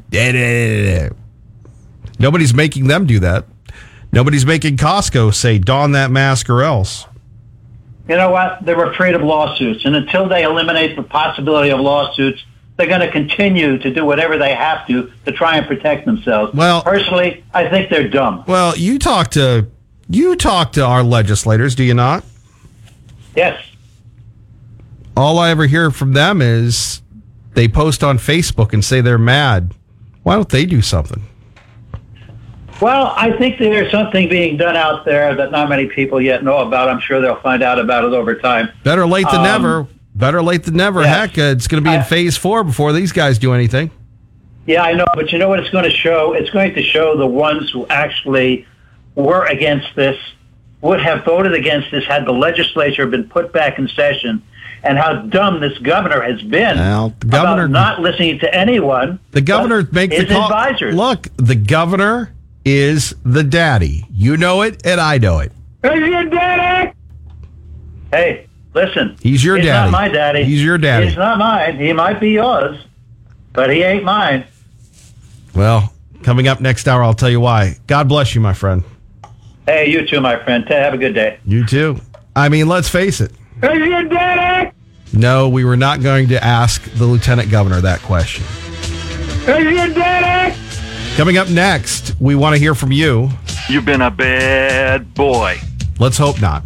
S3: Nobody's making them do that. Nobody's making Costco say, don that mask or else.
S22: You know what? They're afraid of lawsuits. And until they eliminate the possibility of lawsuits, they're going to continue to do whatever they have to try and protect themselves. Well, personally, I think they're dumb.
S3: Well, you talk to our legislators, do you not?
S22: Yes.
S3: All I ever hear from them is they post on Facebook and say they're mad. Why don't they do something?
S22: Well, I think there's something being done out there that not many people yet know about. I'm sure they'll find out about it over time.
S3: Better late than never. Better late than never. Yes. Heck, it's going to be in phase 4 before these guys do anything.
S22: Yeah, I know. But you know what it's going to show? It's going to show the ones who actually were against this, would have voted against this had the legislature been put back in session, and how dumb this governor has been about not listening to anyone.
S3: The governor makes the call.
S22: Advisors.
S3: Look, the governor is the daddy. You know it, and I know it.
S22: He's your daddy. Hey, listen.
S3: He's your daddy.
S22: He's not my daddy.
S3: He's your daddy.
S22: He's not mine. He might be yours, but he ain't mine.
S3: Well, coming up next hour, I'll tell you why. God bless you, my friend.
S22: Hey, you too, my friend. Have a good day.
S3: You too. I mean, let's face it.
S22: He's your daddy.
S3: No, we were not going to ask the lieutenant governor that question.
S22: He's your daddy.
S3: Coming up next, we want to hear from you.
S4: You've been a bad boy.
S3: Let's hope not.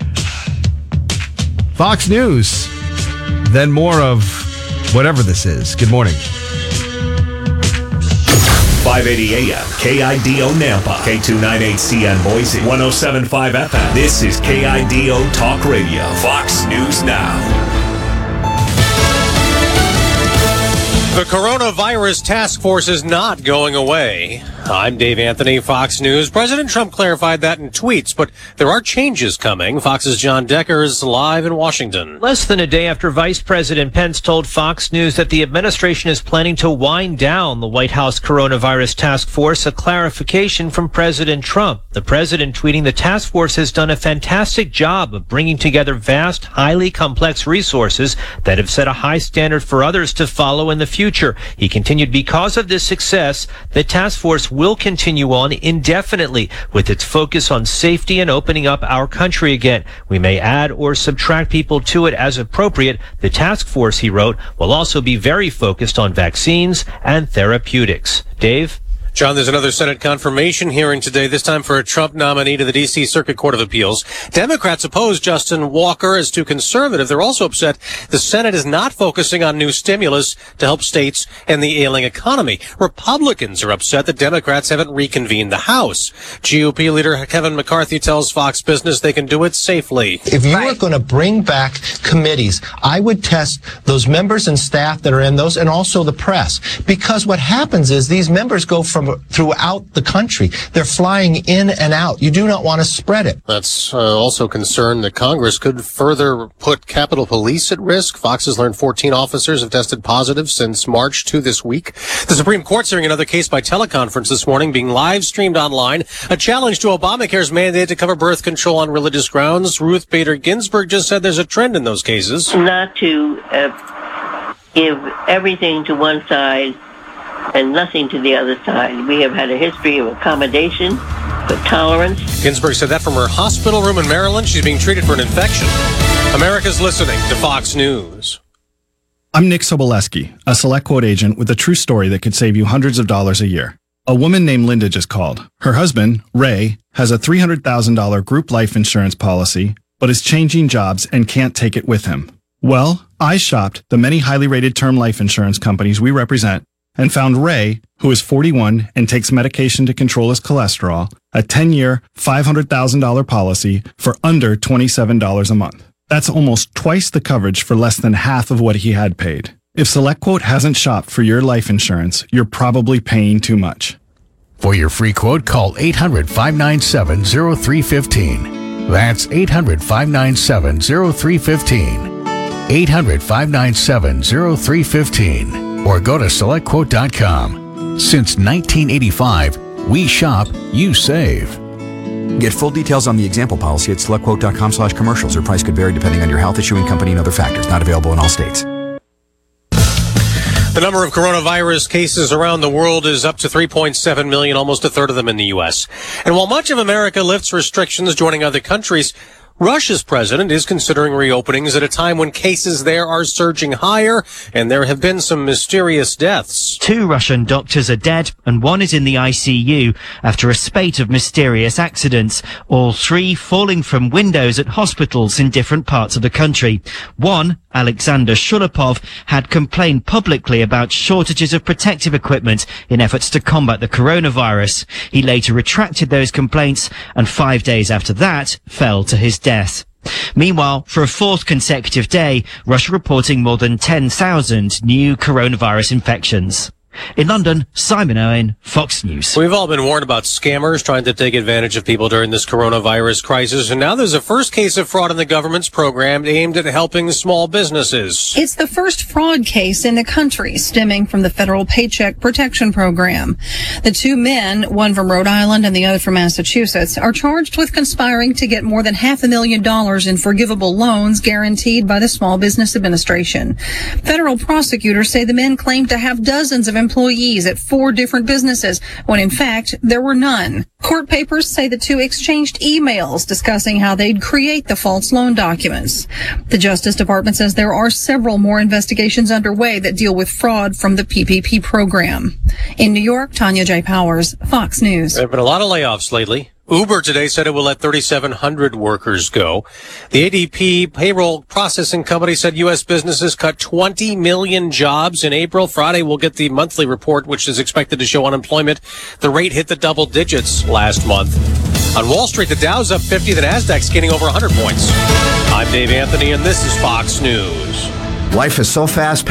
S3: Fox News. Then more of whatever this is. Good morning.
S6: 580 AM, KIDO Nampa, K298CN Boise, 107.5 FM. This is KIDO Talk Radio, Fox News Now.
S7: The coronavirus task force is not going away. I'm Dave Anthony, Fox News. President Trump clarified that in tweets, but there are changes coming. Fox's John Decker is live in Washington.
S11: Less than a day after Vice President Pence told Fox News that the administration is planning to wind down the White House coronavirus task force, a clarification from President Trump. The president tweeting the task force has done a fantastic job of bringing together vast, highly complex resources that have set a high standard for others to follow in the future. He continued, because of this success, the task force will continue on indefinitely with its focus on safety and opening up our country again. We may add or subtract people to it as appropriate. The task force, he wrote, will also be very focused on vaccines and therapeutics. Dave?
S7: John, there's another Senate confirmation hearing today, this time for a Trump nominee to the D.C. Circuit Court of Appeals. Democrats oppose Justin Walker as too conservative. They're also upset the Senate is not focusing on new stimulus to help states and the ailing economy. Republicans are upset that Democrats haven't reconvened the House. GOP leader Kevin McCarthy tells Fox Business they can do it safely.
S8: If you are going to bring back committees, I would test those members and staff that are in those, and also the press. Because what happens is these members go from from throughout the country. They're flying in and out. You do not want to spread it.
S7: That's also concerned that Congress could further put Capitol Police at risk. Fox has learned 14 officers have tested positive since March to this week. The Supreme Court's hearing another case by teleconference this morning, being live streamed online. A challenge to Obamacare's mandate to cover birth control on religious grounds. Ruth Bader Ginsburg just said there's a trend in those cases.
S9: Not to give everything to one side and nothing to the other side. We have had a history of accommodation, of tolerance.
S7: Ginsburg said that from her hospital room in Maryland. She's being treated for an infection. America's listening to Fox News.
S10: I'm Nick Soboleski, a SelectQuote agent with a true story that could save you hundreds of dollars a year. A woman named Linda just called. Her husband, Ray, has a $300,000 group life insurance policy, but is changing jobs and can't take it with him. Well, I shopped the many highly rated term life insurance companies we represent and found Ray, who is 41 and takes medication to control his cholesterol, a 10-year, $500,000 policy for under $27 a month. That's almost twice the coverage for less than half of what he had paid. If SelectQuote hasn't shopped for your life insurance, you're probably paying too much.
S23: For your free quote, call 800-597-0315. That's 800-597-0315. 800-597-0315. Or go to SelectQuote.com. Since 1985, we shop, you save.
S20: Get full details on the example policy at SelectQuote.com/commercials. Or price could vary depending on your health, issuing company, and other factors. Not available in all states.
S7: The number of coronavirus cases around the world is up to 3.7 million, almost a third of them in the U.S. And while much of America lifts restrictions joining other countries, Russia's president is considering reopenings at a time when cases there are surging higher, and there have been some mysterious deaths.
S24: 2 Russian doctors are dead, and 1 is in the ICU after a spate of mysterious accidents, all 3 falling from windows at hospitals in different parts of the country. 1, Alexander Shulapov, had complained publicly about shortages of protective equipment in efforts to combat the coronavirus. He later retracted those complaints, and 5 days after that fell to his death. Meanwhile, for a 4th consecutive day, Russia reporting more than 10,000 new coronavirus infections. In London, Simon Owen, Fox News.
S7: We've all been warned about scammers trying to take advantage of people during this coronavirus crisis, and now there's a first case of fraud in the government's program aimed at helping small businesses.
S25: It's the first fraud case in the country stemming from the federal Paycheck Protection Program. The 2 men, one from Rhode Island and the other from Massachusetts, are charged with conspiring to get more than $500,000 in forgivable loans guaranteed by the Small Business Administration. Federal prosecutors say the men claimed to have dozens of employees at 4 different businesses, when in fact there were none. Court papers say the 2 exchanged emails discussing how they'd create the false loan documents. The Justice Department says there are several more investigations underway that deal with fraud from the PPP program. In New York, Tanya J. Powers, Fox News.
S7: There have been a lot of layoffs lately. Uber today said it will let 3,700 workers go. The ADP payroll processing company said U.S. businesses cut 20 million jobs in April. Friday, we'll get the monthly report, which is expected to show unemployment. The rate hit the double digits last month. On Wall Street, the Dow's up 50, the Nasdaq's gaining over 100 points. I'm Dave Anthony, and this is Fox News.
S20: Life is so fast.